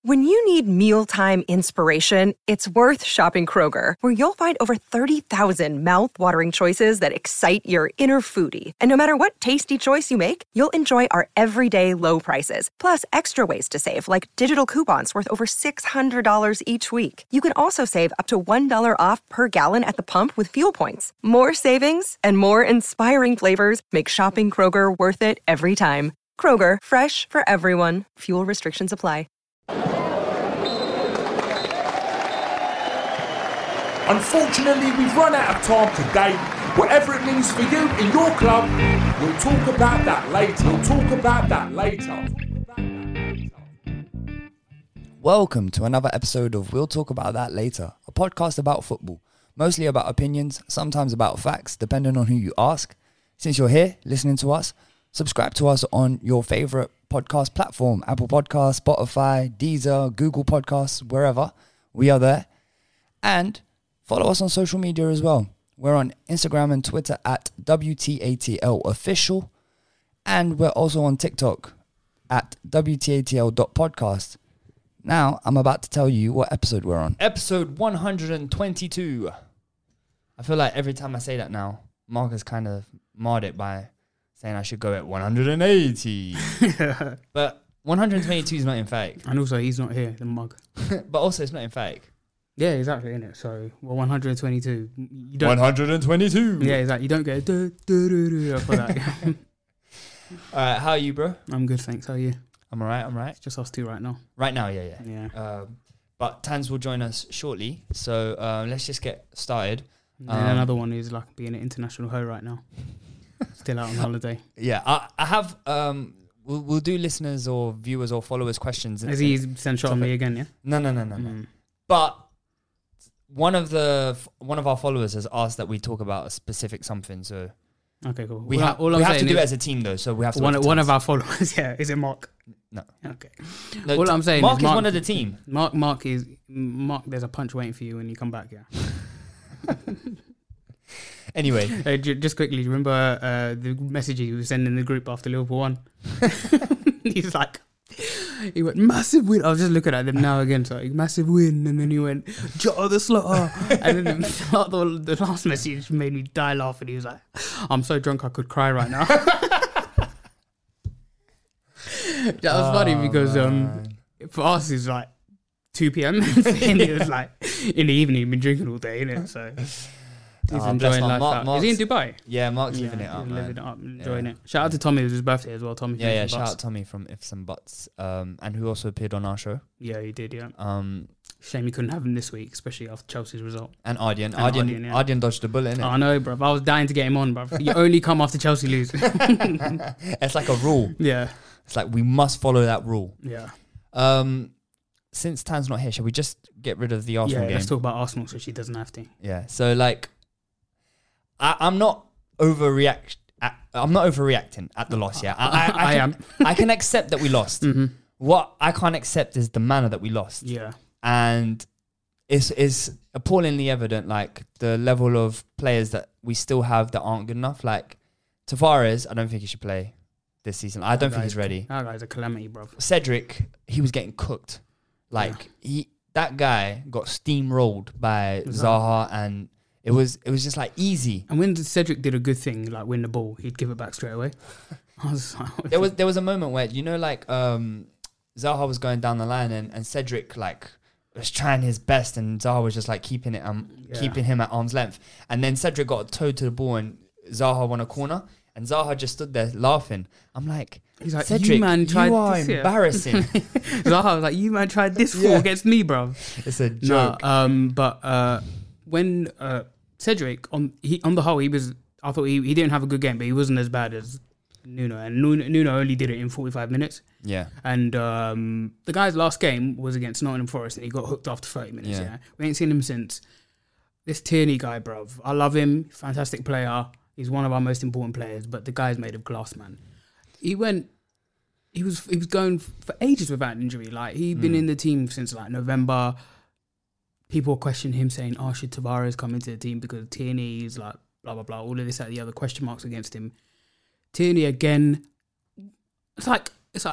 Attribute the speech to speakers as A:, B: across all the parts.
A: When you need mealtime inspiration, it's worth shopping Kroger, where you'll find over 30,000 mouth-watering choices that excite your inner foodie. And no matter what tasty choice you make, you'll enjoy our everyday low prices, plus extra ways to save, like digital coupons worth over $600 each week. You can also save up to $1 off per gallon at the pump with fuel points. More savings and more inspiring flavors make shopping Kroger worth it every time. Kroger, fresh for everyone. Fuel restrictions apply.
B: Unfortunately, we've run out of time today. Whatever it means for you in your club, we'll talk about that later.
C: Welcome to another episode of We'll Talk About That Later, a podcast about football, mostly about opinions, sometimes about facts, depending on who you ask. Since you're here listening to us, subscribe to us on your favourite podcast platform, Apple Podcasts, Spotify, Deezer, Google Podcasts, wherever. We are there. And follow us on social media as well. We're on Instagram and Twitter at WTATLofficial. And we're also on TikTok at WTATL.podcast. Now, I'm about to tell you what episode we're on. Episode 122. I feel like every time I say that now, Mark has kind of marred it by saying I should go at 180. But 122 is not emphatic.
D: And also, he's not here, the mug.
C: But also, it's not emphatic.
D: Yeah, exactly, innit? So, well, 122. You don't,
C: 122.
D: Yeah, exactly. You don't get for that.
C: All right, how are you, bro?
D: I'm good, thanks. How are you?
C: I'm all right.
D: It's just us two right now.
C: Right now, yeah. But Tans will join us shortly, so let's just get started.
D: And another one is like being an international hoe right now. Still out on holiday.
C: Yeah, I have... We'll do listeners or viewers or followers questions.
D: Has he sent shot on me again, yeah?
C: No. But one of our followers has asked that we talk about a specific something, so...
D: Okay, cool.
C: We have to do it as a team, though, so we have to...
D: One of our followers, yeah. Is it Mark?
C: No.
D: Okay.
C: No,
D: all I'm saying
C: Mark
D: is
C: is one of the team.
D: Mark, there's a punch waiting for you when you come back, yeah.
C: Anyway.
D: Just quickly, remember the message he was sending in the group after Liverpool won? He went, massive win. I was just looking at them now again, so like, massive win. And then he went, Jota the Slaughter. And then the last message made me die laughing. He was like, I'm so drunk I could cry right now. That was funny because for us it's like 2 p.m. and it was like in the evening, been drinking all day, innit? So he's enjoying life out. Is he in Dubai?
C: Yeah, Mark's living it up,
D: living it up, enjoying it. Shout out to Tommy, it was his birthday as well. Tommy.
C: Yeah, shout out Tommy from Ifs and Buts, and who also appeared on our show.
D: Yeah, he did, yeah. Shame you couldn't have him this week, especially after Chelsea's result.
C: And Ardian dodged the bullet, innit?
D: I know, bruv. I was dying to get him on, bruv. You only come after Chelsea lose.
C: It's like a rule.
D: Yeah.
C: It's like we must follow that rule.
D: Yeah.
C: Since Tan's not here, shall we just get rid of the Arsenal game?
D: Yeah, let's talk about Arsenal so she doesn't have to.
C: Yeah. So like, I'm not overreacting at the loss. Yeah, I am. I can accept that we lost.
D: Mm-hmm.
C: What I can't accept is the manner that we lost.
D: Yeah.
C: And it's appallingly evident, like the level of players that we still have that aren't good enough. Like Tavares, I don't think he should play this season. I don't think he's ready.
D: That guy's a calamity, bro.
C: Cedric, he was getting cooked. Like that guy got steamrolled by Zaha, and it was just like easy.
D: And when Cedric did a good thing, like win the ball, he'd give it back straight away. I was like,
C: there was a moment where, you know, like Zaha was going down the line and Cedric like was trying his best, and Zaha was just like keeping him at arm's length. And then Cedric got a toe to the ball and Zaha won a corner, and Zaha just stood there laughing. I'm like,
D: he's like,
C: Cedric,
D: you are
C: embarrassing.
D: Zaha was like, you man tried this fall against me, bro.
C: It's a joke.
D: But when Cedric on the whole, I thought he didn't have a good game, but he wasn't as bad as Nuno, and Nuno only did it in 45 minutes.
C: Yeah.
D: And the guy's last game was against Nottingham Forest, and he got hooked after 30 minutes. Yeah. We ain't seen him since. This Tierney guy, bruv, I love him. Fantastic player. He's one of our most important players, but the guy's made of glass, man. He was going for ages without injury. Like, he'd been in the team since like November. People questioned him, saying, "Oh, should Tavares come into the team because Tierney is like blah blah blah." All of this, the other question marks against him. Tierney again. It's like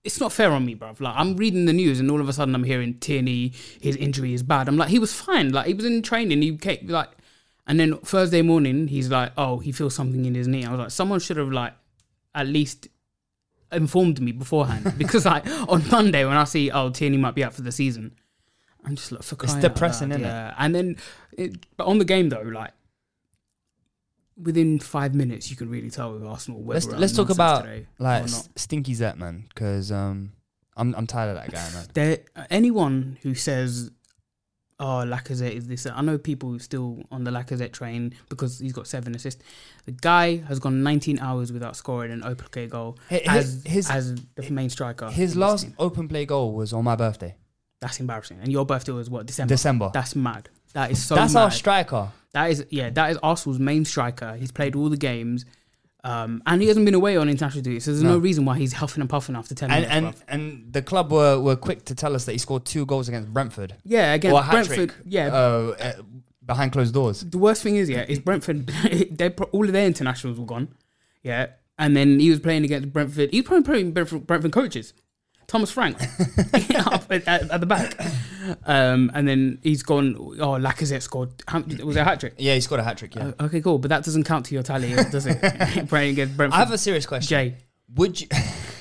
D: it's not fair on me, bruv. Like, I'm reading the news and all of a sudden I'm hearing Tierney, his injury is bad. I'm like, he was fine. Like, he was in training. He came, like, and then Thursday morning, he's like, oh, he feels something in his knee. I was like, someone should have, like, at least informed me beforehand. Because, like, on Monday when I see, oh, Tierney might be out for the season, I'm just like, for crying out loud.
C: It's depressing, isn't
D: it? And then, but on the game though, like, within 5 minutes, you can really tell with Arsenal whether
C: Let's talk about like
D: or not.
C: Stinky Zet, man, because I'm tired of that guy, man.
D: Anyone who says, "Oh, Lacazette is this," I know people who are still on the Lacazette train because he's got 7 assists. The guy has gone 19 hours without scoring an open play goal as the main striker.
C: His last open play goal was on my birthday.
D: That's embarrassing. And your birthday was what? December. That's mad. That is so.
C: That's
D: mad.
C: our striker.
D: That is Arsenal's main striker. He's played all the games, and he hasn't been away on international duty. So there's no reason why he's huffing and puffing after 10 minutes.
C: And the club were quick to tell us that he scored 2 goals against Brentford.
D: Yeah, against Brentford.
C: Yeah, behind closed doors.
D: The worst thing is, is Brentford. All of their internationals were gone. Yeah, and then he was playing against Brentford. He was probably playing Brentford coaches. Thomas Frank up at the back. And then he's gone, Lacazette scored. Was it a hat-trick?
C: Yeah, he scored a hat-trick, yeah.
D: Okay, cool. But that doesn't count to your tally, does it? Playing against Brentford.
C: I have a serious question.
D: Jay.
C: Would you...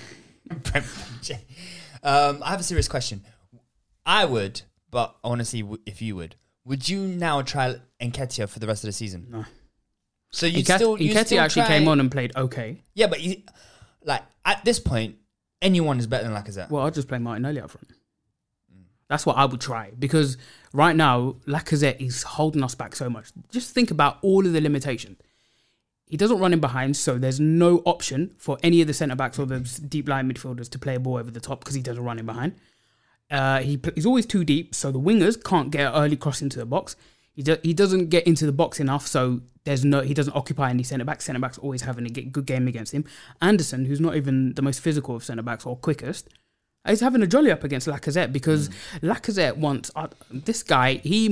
C: I have a serious question. I would, but I want to see if you would. Would you now try Nketiah for the rest of the season?
D: No.
C: So
D: Nketiah actually came on and played okay.
C: Yeah, but at this point, anyone is better than Lacazette.
D: Well, I'll just play Martinelli up front. That's what I would try. Because right now, Lacazette is holding us back so much. Just think about all of the limitations. He doesn't run in behind, so there's no option for any of the centre-backs or the deep line midfielders to play a ball over the top because he doesn't run in behind. He's always too deep, so the wingers can't get an early cross into the box. He doesn't get into the box enough, so he doesn't occupy any centre-backs. Centre-backs always having a good game against him. Anderson, who's not even the most physical of centre-backs or quickest, he's having a jolly up against Lacazette because Lacazette wants... this guy, he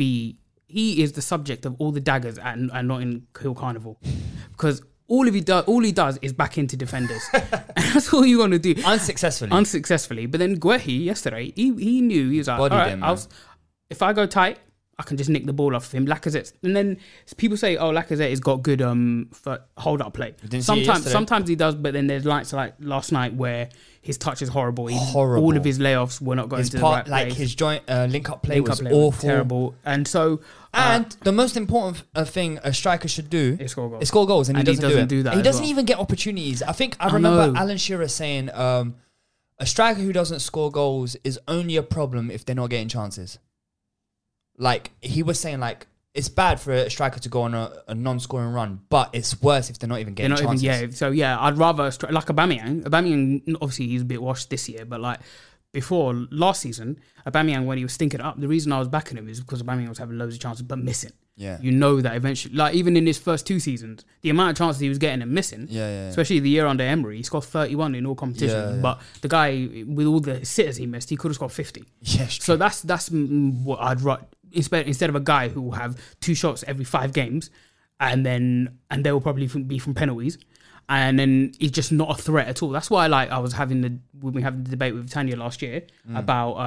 D: is the subject of all the daggers at Notting Hill Carnival. Because all he does is back into defenders. And that's all you want to do. Unsuccessfully. But then Guehi yesterday, he knew, he was like, all right, if I go tight, I can just nick the ball off of him. Lacazette, and then people say, "Oh, Lacazette has got good hold up play." Sometimes he does, but then there's like last night where his touch is horrible. All of his layoffs were not going to the right place.
C: His joint link up play was awful,
D: terrible, and so.
C: The most important thing a striker should do
D: is score goals.
C: Is score goals, and he doesn't
D: do that.
C: He doesn't even get opportunities. I remember Alan Shearer saying, "A striker who doesn't score goals is only a problem if they're not getting chances." Like, he was saying, like, it's bad for a striker to go on a non-scoring run, but it's worse if they're not even getting chances.
D: I'd rather, like Aubameyang. Aubameyang, obviously, he's a bit washed this year, but, like, before, last season, Aubameyang, when he was stinking up, the reason I was backing him is because Aubameyang was having loads of chances, but missing.
C: Yeah.
D: You know that eventually, like, even in his first 2 seasons, the amount of chances he was getting and missing, especially the year under Emery, he scored 31 in all competitions, but the guy, with all the sitters he missed, he could have scored 50.
C: Yeah,
D: so that's what I'd write. Instead of a guy who will have 2 shots every 5 games, and they will probably be from penalties, and then he's just not a threat at all. That's why I was having the debate with Tanya last year about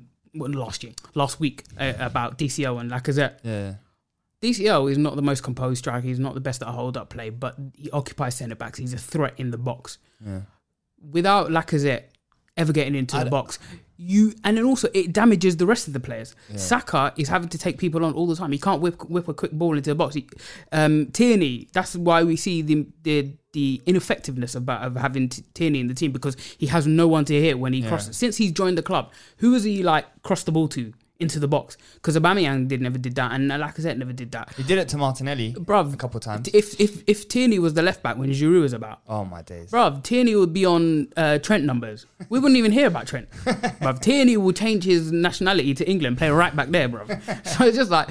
D: last week about DCL and Lacazette.
C: Yeah.
D: DCL is not the most composed striker. He's not the best at hold up play, but he occupies centre backs. He's a threat in the box.
C: Yeah.
D: Without Lacazette ever getting into the box, and then also it damages the rest of the players. Yeah. Saka is having to take people on all the time. He can't whip a quick ball into the box. Tierney, that's why we see the ineffectiveness of having Tierney in the team, because he has no one to hit when he crosses. Since he's joined the club, who has he crossed the ball to into the box? Because Aubameyang never did that, and Lacazette never did that.
C: He did it to Martinelli, bruv, a couple of times.
D: If Tierney was the left back when Giroud was about,
C: oh my days,
D: bruv, Tierney would be on Trent numbers. We wouldn't even hear about Trent. Bruv, Tierney will change his nationality to England, play right back there, bruv. So it's just like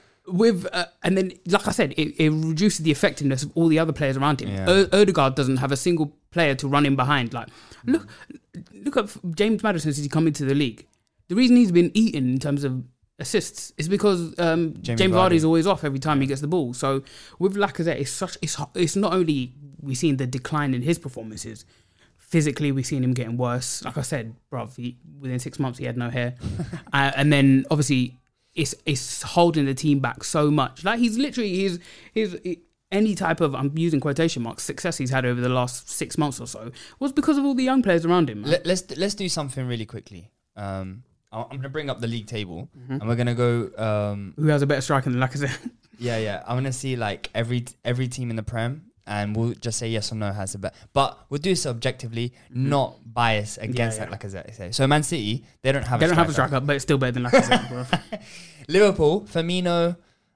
D: and then, like I said, it reduces the effectiveness of all the other players around him. Yeah. Odegaard doesn't have a single player to run in behind. Like, look at James Maddison since he come into the league. The reason he's been eaten in terms of assists is because James Vardy's always off every time he gets the ball. So with Lacazette, it's not only we've seen the decline in his performances, Physically, we've seen him getting worse. Like I said, bruv, within 6 months he had no hair, and then obviously it's holding the team back so much. Like he's literally his any type of, I'm using quotation marks, success he's had over the last 6 months or so was because of all the young players around him.
C: Let's do something really quickly. I'm going to bring up the league table, and we're going to go.
D: Who has a better striker than Lacazette?
C: Yeah. I'm going to see like every team in the Prem, and we'll just say yes or no has a bet. But we'll do so objectively, not bias against like Lacazette. So Man City, they don't have a striker,
D: but it's still better than Lacazette, bro.
C: Liverpool, Firmino,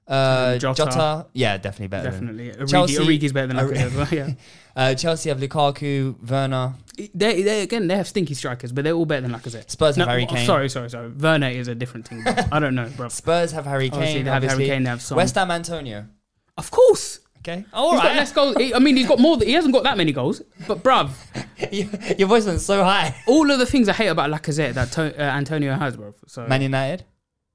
C: Jota. Yeah, definitely better.
D: Definitely. Origi's better than Lacazette as well, yeah.
C: Chelsea have Lukaku, Werner.
D: They have stinky strikers, but they're all better than Lacazette.
C: Spurs have Harry Kane.
D: Sorry. Werner is a different thing. I don't know, bro.
C: Spurs have Harry Kane.
D: They have Harry Kane, they have Son.
C: West Ham, Antonio.
D: Of course.
C: Okay.
D: He's got less goals. He's got more. He hasn't got that many goals. But bruv,
C: your voice went so high.
D: All of the things I hate about Lacazette that Antonio has, bruv. So
C: Man United.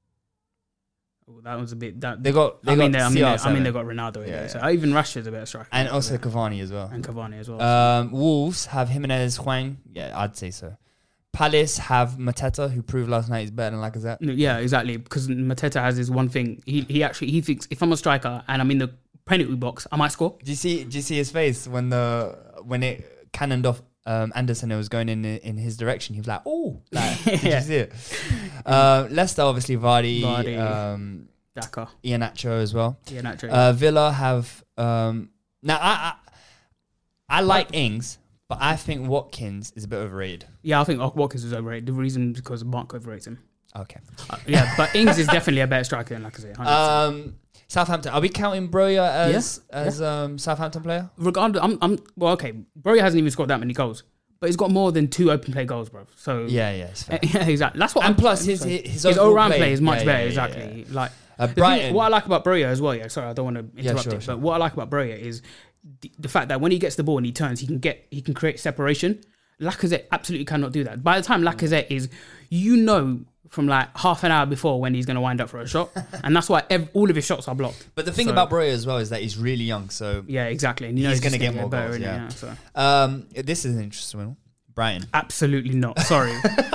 D: That was a bit. They got Ronaldo in there. So even Rashford's a better striker.
C: And also Cavani as
D: well.
C: Wolves have Jimenez, Hwang. Yeah, I'd say so. Palace have Mateta, who proved last night he's better than Lacazette.
D: Yeah, exactly. Because Mateta has this one thing. He thinks if I'm a striker and I'm in the penalty box, I might score.
C: Do you see his face when it cannoned off Anderson? It was going in his direction. He was like, "Oh!" Like, did you see it? Leicester obviously Vardy,
D: Daka,
C: Iheanacho as well.
D: Iheanacho.
C: Villa have now. I like Ings. But I think Watkins is a bit overrated.
D: Yeah, I think Watkins is overrated. The reason is because Mark overrates him.
C: Okay.
D: But Ings is definitely a better striker than Lacazette.
C: Southampton. Are we counting Broja as Southampton player?
D: Regardless, okay. Broja hasn't even scored that many goals, but he's got more than 2 open play goals, bro. So
C: yeah, it's fair.
D: Yeah, exactly. That's what.
C: And plus, his
D: all round play is much better. Exactly.
C: Yeah.
D: Like
C: Brighton.
D: What I like about Broja as well. Yeah, sorry, I don't want to interrupt it, but what I like about Broja is the fact that when he gets the ball and he turns, he can create separation. Lacazette absolutely cannot do that. By the time Lacazette is, from like half an hour before when he's going to wind up for a shot, and that's why all of his shots are blocked.
C: But the thing about Broja as well is that he's really young, so
D: yeah, exactly. And
C: he's going to get more goals. This is an interesting one. Brighton,
D: absolutely not. Sorry,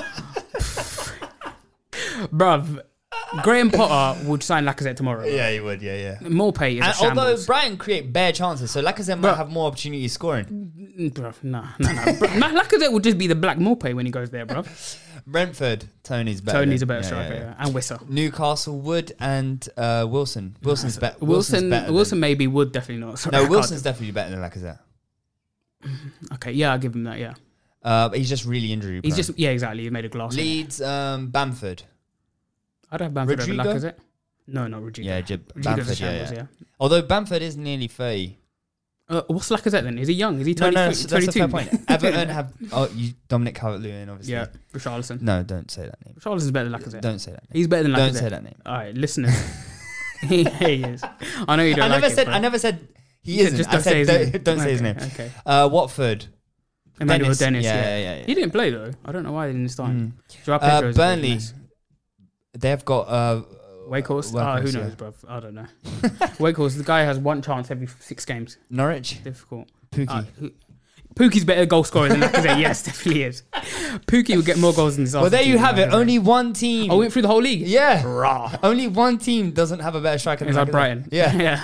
D: bruv. Graham Potter would sign Lacazette tomorrow.
C: Yeah, he would. Yeah.
D: Morpay is a shambles.
C: Although Brighton create bare chances, so Lacazette might have more opportunities scoring.
D: Bruv, no. Lacazette would just be the black Morpay when he goes there, bruv.
C: Brentford, Tony's better.
D: Tony's a better striker, and Wissa.
C: Newcastle, Wood, and Wilson. Wilson's better.
D: Wilson maybe Wood, definitely not. Sorry,
C: Wilson's definitely better than Lacazette.
D: Okay, yeah, I'll give him that. Yeah,
C: but he's just really injury prone.
D: Exactly. He made a glass.
C: Leeds, Bamford.
D: I'd have Bamford over Lacazette. No, not Rodrigo.
C: Yeah, Bamford, yeah. Although Bamford is nearly 30.
D: What's Lacazette then? Is he young? Is he 22?
C: No, that's a fair point. Everton have Dominic Calvert-Lewin, obviously.
D: Yeah, Richarlison.
C: No, don't say that name.
D: Richarlison's better than Lacazette.
C: Don't say that name.
D: He's better than Lacazette.
C: Don't say that name.
D: All right, listeners. he is. I know you don't
C: I never said he isn't.
D: Just don't say his name.
C: Okay. Watford.
D: Emmanuel Dennis. Yeah. He didn't play though. I don't know why he didn't start.
C: Burnley. They've got
D: Wakehorse. Who knows, bro? I don't know. Wakehorse. The guy has one chance every 6 games.
C: Norwich.
D: Difficult.
C: Pookie.
D: Pookie's better goal scorer than Lacazette. Yes, definitely is. Pookie will get more goals than this.
C: Well, there you have it. Only one team.
D: I went through the whole league.
C: Yeah. Rah. Only one team doesn't have a better striker than Lacazette.
D: Brighton.
C: Yeah.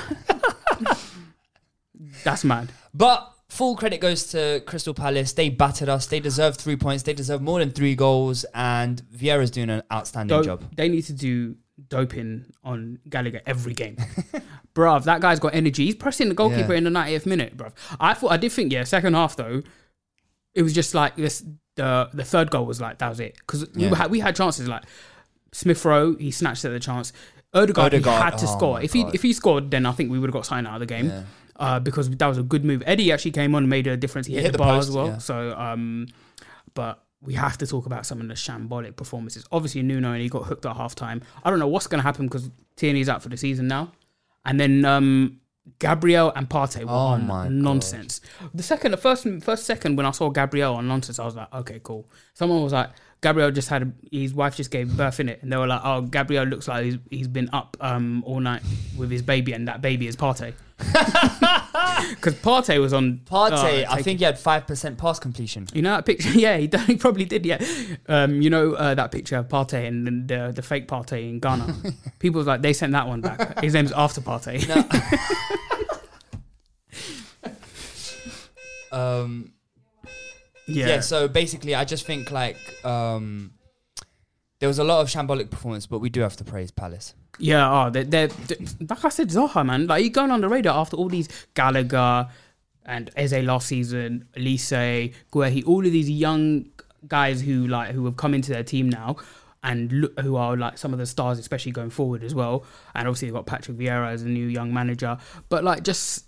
D: That's mad.
C: But full credit goes to Crystal Palace. They battered us. They deserve 3 points. They deserve more than 3 goals. And Vieira's doing an outstanding job.
D: They need to do doping on Gallagher every game. Bruv, that guy's got energy. He's pressing the goalkeeper in the 90th minute, bruv. I did think, second half though, it was just like this. The third goal was like, that was it. Because we had chances like Smith Rowe, he snatched at the chance. Odegaard he had to score. If he scored, then I think we would have got signed out of the game. Yeah. Because that was a good move. Eddie actually came on and made a difference. He hit the bar post, as well. Yeah. So, but we have to talk about some of the shambolic performances. Obviously, Nuno, and he got hooked at half-time. I don't know what's going to happen because Tierney's out for the season now. And then Gabriel and Partey were on nonsense. The first second when I saw Gabriel on nonsense, I was like, okay, cool. Someone was like, Gabriel just had his wife just gave birth in it, and they were like, oh, Gabriel looks like he's been up all night with his baby, and that baby is Partey. Because Partey was on.
C: Partey, I think he had 5% pass completion.
D: You know that picture? Yeah, he probably did. Yeah, that picture of Partey and the fake Partey in Ghana. People was like, they sent that one back. His name's after Partey.
C: No. Yeah. So basically, I just think like there was a lot of shambolic performance, but we do have to praise Palace.
D: Yeah, they're like I said, Zaha, man, like he's going on the radar after all these Gallagher and Eze last season, Elise, Guehi, all of these young guys who have come into their team now and who are like some of the stars, especially going forward as well. And obviously they've got Patrick Vieira as a new young manager, but like just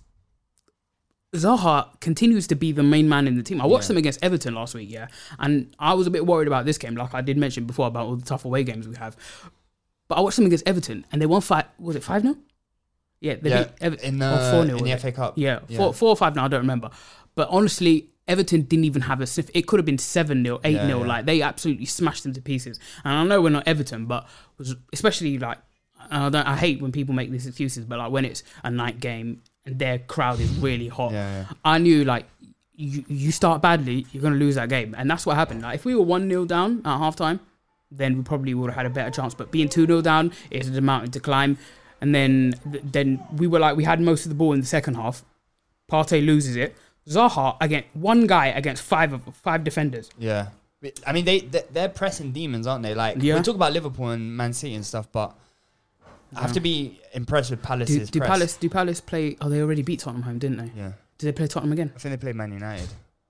D: Zaha continues to be the main man in the team. I watched them against Everton last week, and I was a bit worried about this game, like I did mention before about all the tough away games we have. But I watched them against Everton, and they won 5. Was it 5-0? Yeah, they beat Everton
C: in
D: 4-0
C: in the FA Cup.
D: Yeah, 4 or 5-0. I don't remember. But honestly, Everton didn't even have a sniff. It could have been 7-0, 8-0. Like they absolutely smashed them to pieces. And I know we're not Everton, but especially like I hate when people make these excuses. But like when it's a night game and their crowd is really hot, I knew like you start badly, you're gonna lose that game, and that's what happened. Like if we were 1-0 down at halftime, then we probably would have had a better chance. But being 2-0 down is a mountain to climb. And then we were like, we had most of the ball in the second half. Partey loses it. Zaha, again, one guy against five defenders.
C: Yeah. I mean, they're pressing demons, aren't they? Like, we talk about Liverpool and Man City and stuff, but I have to be impressed with Palace's press.
D: Do Palace play... Oh, they already beat Tottenham home, didn't they?
C: Yeah.
D: Did they play Tottenham again?
C: I think they played Man United.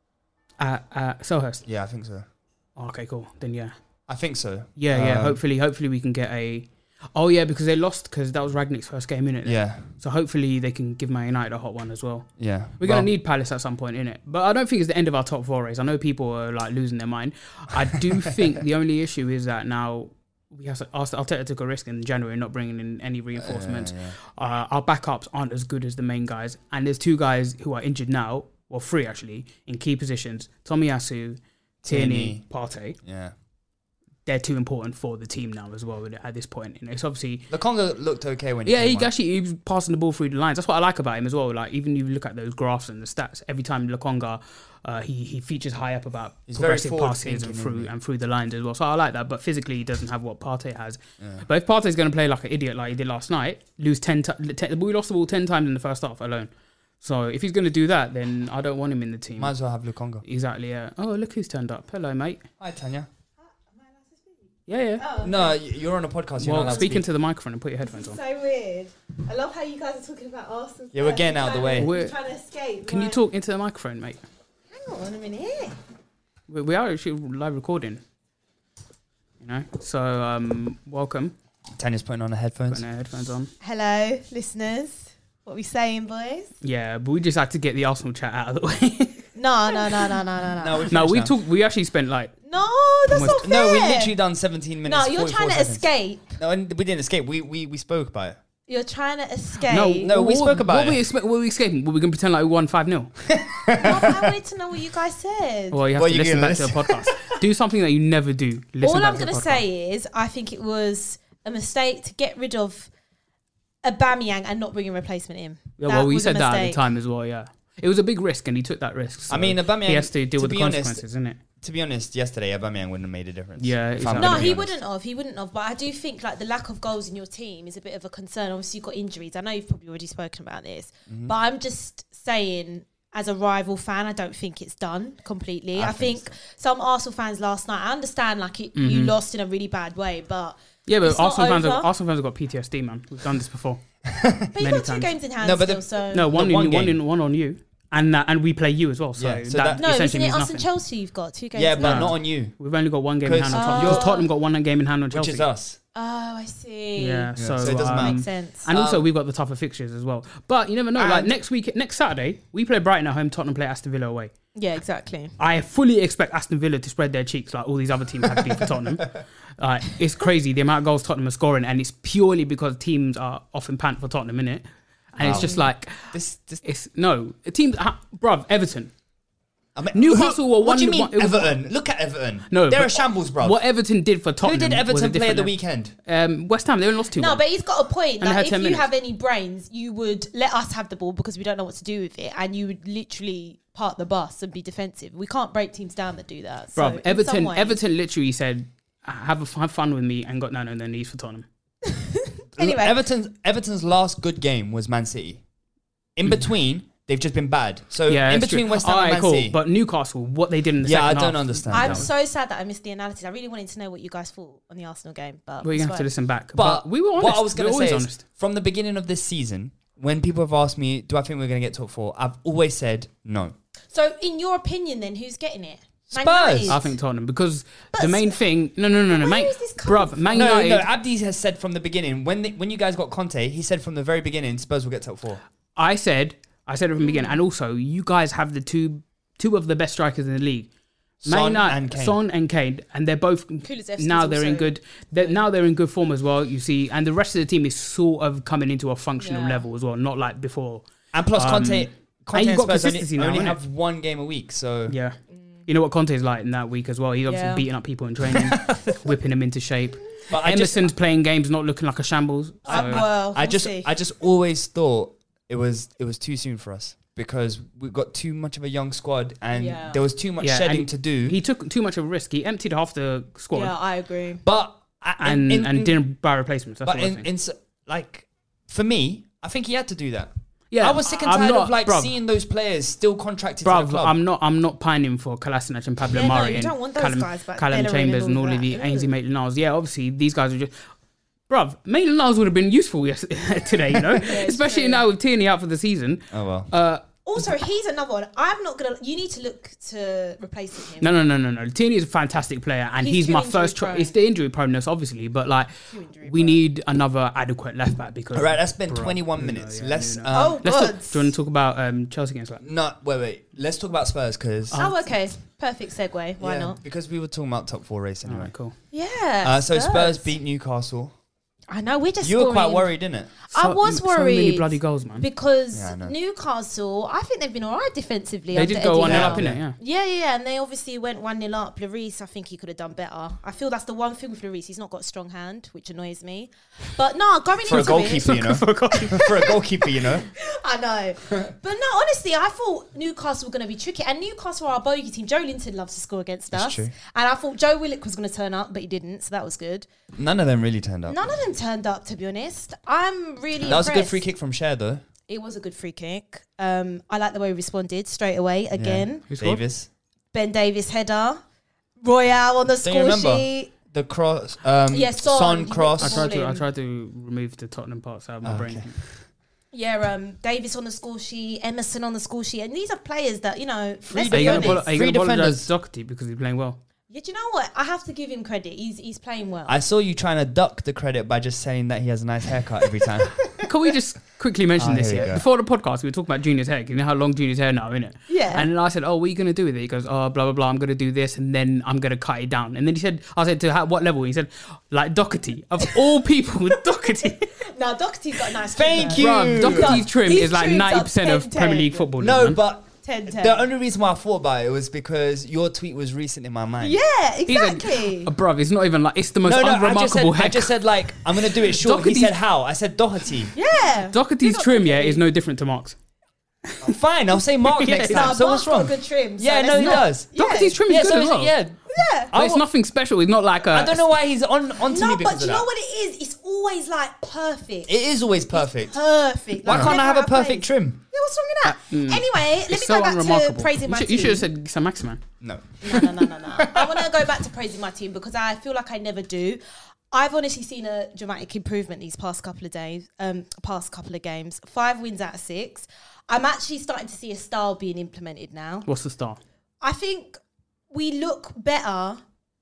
D: Selhurst?
C: Yeah, I think so.
D: Oh, okay, cool. Then, yeah.
C: I think so.
D: Yeah. Hopefully we can get a... Oh, yeah, because they lost because that was Rangnick's first game, innit?
C: Yeah.
D: So hopefully they can give Man United a hot one as well.
C: Yeah.
D: We're going to need Palace at some point, innit? But I don't think it's the end of our top 4 race. I know people are like losing their mind. I do think the only issue is that now we have to... Arteta took a risk in January not bringing in any reinforcements. Our backups aren't as good as the main guys. And there's 2 guys who are injured now, well 3 actually, in key positions. Tomiyasu, Tierney, Partey.
C: Yeah.
D: They're too important for the team now as well at this point. You know, it's obviously...
C: Lokonga looked okay when he came on.
D: He was passing the ball through the lines. That's what I like about him as well. Like, even if you look at those graphs and the stats, every time Lokonga, he features high up about progressive passes and through the lines as well. So I like that. But physically, he doesn't have what Partey has. Yeah. But if Partey's going to play like an idiot like he did last night, we lost the ball 10 times in the first half alone. So if he's going to do that, then I don't want him in the team.
C: Might as well have Lokonga.
D: Exactly, yeah. Oh, look who's turned up. Hello, mate.
C: Hi, Tanya.
D: Yeah.
E: Oh, okay.
C: No, you're on a podcast. You're not allowed to
D: speak into the microphone and put your headphones on.
E: So weird. I love how you guys are talking about Arsenal.
C: Yeah, we're getting out of the way.
E: We're trying to escape.
D: Can you talk into the microphone, mate?
E: Hang on a minute.
D: We are actually live recording. You know, so welcome.
C: Tanya's putting on the headphones.
D: Putting her headphones on.
E: Hello, listeners. What we saying, boys?
D: Yeah, but we just had to get the Arsenal chat out of the way.
E: No.
D: We actually spent like...
E: No, that's not fair.
C: No, we literally done 17 minutes.
E: No, you're trying to escape.
C: No, we didn't escape. We spoke about it.
E: You're trying to escape.
C: No, we spoke about it.
D: What were we escaping? Were we going to pretend like we won 5-0?
E: No, but I wanted to know what you guys said.
D: Well, you have to listen back to the podcast. Do something that you never do.
E: All I'm going to say is I think it was a mistake to get rid of Aubameyang and not bring a replacement in.
D: Yeah, well, we said that at the time as well, yeah. It was a big risk and he took that risk. So
C: I mean, Aubameyang...
D: He has to deal with the consequences, isn't it?
C: To be honest, yesterday Aubameyang wouldn't have made a difference.
D: Yeah, exactly.
E: No, he wouldn't have. But I do think like the lack of goals in your team is a bit of a concern. Obviously, you've got injuries. I know you've probably already spoken about this, but I'm just saying, as a rival fan, I don't think it's done completely. I think some Arsenal fans last night, I understand like you lost in a really bad way, but
D: yeah, but Arsenal fans have got PTSD, man. We've done this before.
E: But you've got 2 games in hand
D: one on you. And we play you as well. So
C: yeah,
D: that essentially means
E: us
D: nothing.
E: And Chelsea, you've got 2 games.
C: Yeah, but not on you.
D: We've only got 1 game in hand on Tottenham. Because Tottenham got 1 game in hand on Chelsea.
C: Which is us.
E: Oh, I see.
D: Yeah, so
C: it doesn't
E: make sense.
D: And also, we've got the tougher fixtures as well. But you never know. Like next Saturday, we play Brighton at home, Tottenham play Aston Villa away.
E: Yeah, exactly.
D: I fully expect Aston Villa to spread their cheeks like all these other teams have to do for Tottenham. It's crazy the amount of goals Tottenham are scoring, and it's purely because teams are often pant for Tottenham, innit? And it's just like... Everton.
C: I mean,
D: Newcastle were
C: What do you
D: one-
C: mean
D: it was-
C: Everton? Look at Everton.
D: No,
C: they're
D: but
C: a shambles, bro.
D: What Everton did for
C: Who
D: Tottenham.
C: did
D: was a
C: Everton play at
D: different
C: the
D: level.
C: weekend?
D: West Ham. They only lost 2-1.
E: No, but he's got a point.
D: And they had
E: Like, if
D: 10
E: you
D: minutes.
E: have any brains, you would let us have the ball because we don't know what to do with it, and you would literally park the bus and be defensive. We can't break teams down that do that.
D: Bro,
E: So, in some ways-
D: Everton literally said, have fun with me and got down on their knees for Tottenham.
E: Anyway.
C: Everton's last good game was Man City. In between, they've just been bad. So
D: Yeah,
C: in
D: that's
C: between
D: true.
C: West Ham and
D: Alright,
C: Man
D: cool.
C: City.
D: But Newcastle, what they did in the
C: Yeah, I
D: second half.
C: don't understand.
E: I'm
C: that.
E: so sad that I missed the analysis. I really wanted to know what you guys thought on the Arsenal game, but
D: We're
E: it's
D: going to have to
E: fine.
D: listen back.
C: But
D: we were honest.
C: what I was going to
D: We're always
C: say is,
D: honest.
C: from the beginning of this season, when people have asked me, do I think we're going to get top 4? I've always said no.
E: So, in your opinion, then, who's getting it? Man
C: Spurs.
E: United?
D: I think Tottenham, because
E: But
D: the main thing... No,
E: Where
D: mate.
E: is this coming
D: Bruv, Man
C: No,
D: United...
C: Abdi has said from the beginning, when you guys got Conte, he said from the very beginning, Spurs will get top 4.
D: I said it from the beginning. And also, you guys have the two of the best strikers in the league.
C: Son
D: Man
C: and Kane.
D: Son and Kane, and they're both
E: Kulusevski's
D: now they're in
E: also
D: good. Now they're in good form as well. You see, and the rest of the team is sort of coming into a functional
E: Yeah.
D: level as well, not like before.
C: And plus, Conte
D: and you've got
C: Spurs
D: consistency now,
C: only
D: innit?
C: have one game a week. So
D: Yeah, you know what Conte is like in that week as well. He's obviously
E: Yeah.
D: beating up people in training, whipping them into shape.
C: But I just-
D: Emerson's playing games, not looking like a shambles. So.
E: Well,
C: I
E: we'll
C: just
E: see.
C: I just always thought it was too soon for us because we've got too much of a young squad and
E: Yeah.
C: there was too much
D: Yeah,
C: shedding
D: and
C: to do.
D: He took too much of a risk. He emptied half the squad
E: Yeah, I agree.
C: but
D: and
C: in-
D: didn't buy replacements. That's
C: but
D: what I think.
C: like for me, I think he had to do that.
D: Yeah,
C: I was sick and
D: I'm
C: tired
D: not-
C: of like
D: bruv.
C: seeing those players still contracted to the
D: Bruv,
C: club.
D: I'm not pining for Kolasinac and Pablo
E: Yeah, no,
D: Mari
E: you
D: and
E: don't want those
D: Callum,
E: guys back,
D: Callum
E: Bellerin and
D: Chambers and
E: all
D: all
E: of
D: of the
E: that.
D: Ainsley Maitland-Niles. Yeah, obviously these guys are just... Bruv, Maitland-Niles would have been useful today, you know?
E: it's
D: Especially
E: true.
D: now with Tierney out for the season.
C: Oh well.
E: Also, he's another one. I'm not gonna. You need to look to replacing him.
D: No. Tierney is a fantastic player and
E: He's
D: he's my
E: too
D: first
E: injury
D: choice.
E: prone.
D: It's the injury proneness, obviously, but like
E: injury
D: we
E: prone.
D: need another adequate left back because...
C: All right, that's been
D: Bruh,
C: 21 minutes.
D: yeah,
C: Let's
D: you know.
E: Oh,
D: Let's talk,
E: God.
D: do you want to talk about Chelsea against like...
C: no wait. Let's talk about Spurs because
E: Oh, okay. Perfect segue. Why not?
C: Because we were talking about top 4 race anyway.
D: Alright, cool.
E: Yeah.
C: So Spurs beat Newcastle.
E: I know. We're just.
C: You were quite
E: scoring-
C: worried, didn't it?
E: I was
D: So many
E: worried
D: bloody goals, man.
E: because
C: Yeah, I know.
E: Newcastle. I think they've been all right defensively.
D: They
E: under
D: did go
E: Eddie
D: 1-0
E: Howe.
D: up, innit? Yeah.
E: Yeah, and they obviously went 1-0 up. Lloris, I think he could have done better. I feel that's the one thing with Lloris. He's not got a strong hand, which annoys me. But no, going
C: For a
E: into
C: goalkeeper,
E: it,
C: you know. For a goalkeeper, you know.
E: I know. But no, honestly, I thought Newcastle were going to be tricky. And Newcastle are our bogey team. Joe Linton loves to score against
C: That's
E: us.
C: true.
E: And I thought Joe Willock was going to turn up, but he didn't. So that was good.
C: None of them really turned up.
E: None of them turned up, to be honest. I'm really
C: That was a good
E: impressed.
C: free kick from Cher, though.
E: It was a good free kick. I like the way he responded straight away again.
D: Who scored?
C: Davis.
E: Ben Davis header. Royale on the
C: Don't you
E: score
C: remember?
E: sheet.
C: The cross.
E: Yeah, Son.
C: Son
E: He
C: cross.
E: went
D: I
E: All in.
D: tried to remove the Tottenham parts out of my brain.
C: okay.
E: Yeah, Davis on the score sheet, Emerson on the score sheet. And these are players that, you know, let's
C: Are
E: be
C: you
E: honest.
C: gonna
D: Are you
C: Three
D: going to apologise
C: defenders.
D: to Doherty because he's playing well?
E: Yeah, do you know what? I have to give him credit. He's playing well.
C: I saw you trying to duck the credit by just saying that he has a nice haircut every time.
D: Can we just quickly mention this
C: here we
D: here?
C: go.
D: Before the podcast, we were talking about Junior's hair. You know how long Junior's hair now, innit?
E: Yeah.
D: And then I said, oh, what are you going to do with it? He goes, oh, blah, blah, blah, I'm going to do this and then I'm going to cut it down. And then he said, I said, to what level? He said, like Doherty. Of all people, Doherty.
E: No, Doherty's got a nice
C: Thank
E: trim,
C: you.
D: Bruv, Doherty's trim
E: These
D: is like
E: trims are
D: 90% of
E: 10-10.
D: Premier League football.
C: No,
D: man.
C: but
E: 10-10.
C: the only reason why I thought about it was because your tweet was recent in my mind.
E: Yeah,
D: He's
E: exactly.
D: bruv, it's not even like, it's the most
C: No,
D: unremarkable
C: I
D: haircut.
C: just said like I'm gonna do it short. He
D: Doherty's-
C: said how? I said Doherty.
E: Yeah.
D: Doherty's trim, yeah, is no different to Mark's.
C: Fine, I'll say Mark
D: Yeah,
C: next
D: no,
C: time.
E: No,
C: So
E: Mark's
C: what's wrong?
E: got a good trim. so
C: Yeah, no,
E: let's
C: he
E: not-
C: does.
E: Yeah.
D: Doherty's trim is
C: Yeah,
D: good
C: so
D: as well.
C: yeah.
E: Yeah.
D: But it's nothing special. It's not like a...
C: I don't know why he's onto
E: No,
C: me
E: but
C: because
E: do
C: of
E: you know
C: that.
E: what it is? It's always like perfect.
C: It is always perfect.
E: Perfect.
C: Why
E: Like,
C: can't I have
E: never
C: a perfect
E: place.
C: trim?
E: Yeah, what's wrong with that? Anyway, let me
D: It's so
E: go back to
D: unremarkable.
E: praising my team.
D: You should have said Sam Maximan.
C: No.
E: No. I want to go back to praising my team because I feel like I never do. I've honestly seen a dramatic improvement these past couple of days, past couple of games. 5 wins out of 6. I'm actually starting to see a style being implemented now.
D: What's the star?
E: I think we look better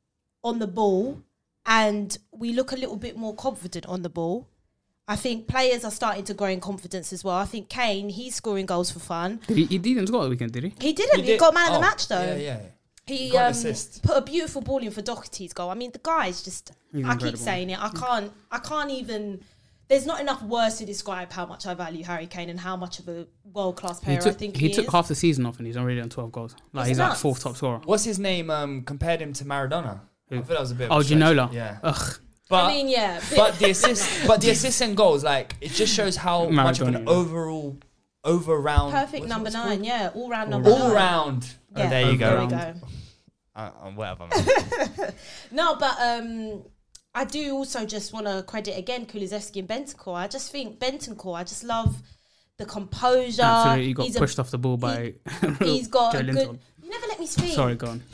E: on the ball and we look a little bit more confident on the ball. I think players are starting to grow in confidence as well. I think Kane, he's scoring goals for fun.
D: He didn't score at the weekend, did he?
E: He didn't. He got man of the match though.
C: Yeah, yeah.
E: He
C: Got an assist.
E: put a beautiful ball in for Doherty's goal. I mean, the guy's just.
D: He's
E: I keep
D: incredible.
E: saying it. I can't even. there's not enough words to describe how much I value Harry Kane and how much of a world-class player I think he
D: took
E: is.
D: half the season off and he's already on 12 goals. Like he's like 4th top scorer.
C: What's his name? Compared him to Maradona. I thought that was a bit.
D: Ginola.
C: Yeah.
D: Ugh.
C: But,
E: I mean, yeah.
C: But the assists and goals, like it just shows how much of an overall round.
E: Perfect number 9. Yeah, all round number 9.
C: All round.
E: Yeah,
C: there you go.
E: There we go.
C: Whatever.
E: No, but I do also just want to credit again Kulusevski and Bentancur. I just think Bentancur, I just love the composure.
D: Absolutely, he got pushed off the ball by
E: he's got a
D: Joe
E: good...
D: Linton.
E: You never let me speak.
D: Sorry, go on.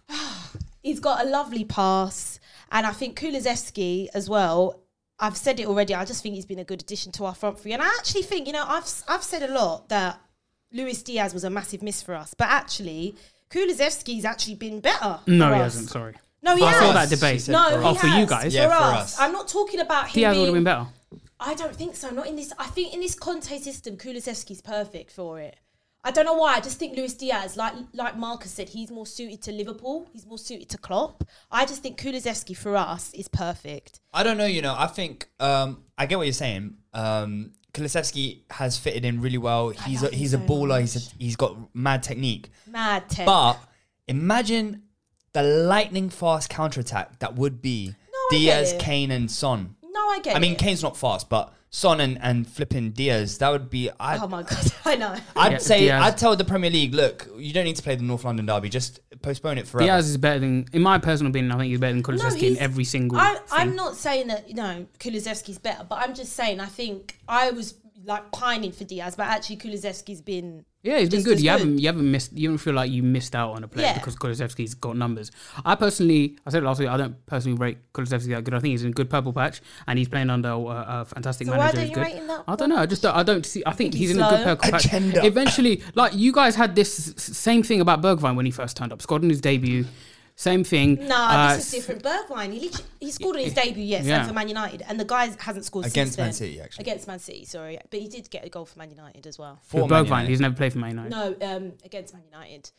E: He's got a lovely pass. And I think Kulusevski as well, I've said it already, I just think he's been a good addition to our front three. And I actually think, you know, I've said a lot that Luis Diaz was a massive miss for us. But actually, Kulusevski's actually been better
D: No,
E: for
D: he
E: us.
D: hasn't, sorry.
E: No, he
D: I
E: has.
D: saw that debate.
E: No,
D: for you guys?
C: Yeah,
E: for
C: for
E: us.
C: us.
E: I'm not talking about him
D: Diaz would
E: being...
D: have been better.
E: I don't think so. Not in this. I think in this Conte system, Kulusevski's perfect for it. I don't know why. I just think Luis Diaz, like Marcus said, he's more suited to Liverpool. He's more suited to Klopp. I just think Kulusevski for us is perfect.
C: I don't know, you know, I think I get what you're saying. Kulusevski has fitted in really well. He's a baller. He's got mad technique.
E: Mad tech.
C: But imagine the lightning fast counterattack that would be
E: I
C: Diaz,
E: get it.
C: Kane and Son.
E: No, I get it.
C: I mean, Kane's not fast, but Son and flipping Diaz, that would be...
E: Oh my God, I know.
C: I'd say,
D: Diaz.
C: I'd tell the Premier League, look, you don't need to play the North London derby, just postpone it forever.
D: Diaz is better than, in my personal opinion, I think he's better than Kulusevski in every single thing.
E: I'm not saying that, you know, Kulusevski's better, but I'm just saying I think I was like pining for Diaz, but actually Kulusevski's been...
D: Yeah, he's been
E: just
D: good.
E: as
D: You don't feel like you missed out on a player because Kulusevski's got numbers. I said it last week, I don't personally rate Kulusevski that good. I think he's in a good purple patch and he's playing under a fantastic manager.
E: why don't
D: who's
E: you
D: good.
E: rate him that
D: I don't know. I don't see. I think he's in a
E: slow.
D: good purple patch.
C: Agenda.
D: Eventually, like you guys had this same thing about Bergwijn when he first turned up. Scored in his debut. Same thing.
E: Nah, this is different. Bergwijn, he scored in his debut, yes,
D: Yeah.
E: and for Man United, and the guy hasn't scored
C: Against
E: since then.
C: Man City, actually.
E: Against Man City, sorry, but he did get a goal for Man United as well.
C: For Man
D: Bergwijn,
C: United.
D: he's never played for Man United.
E: No, against Man United.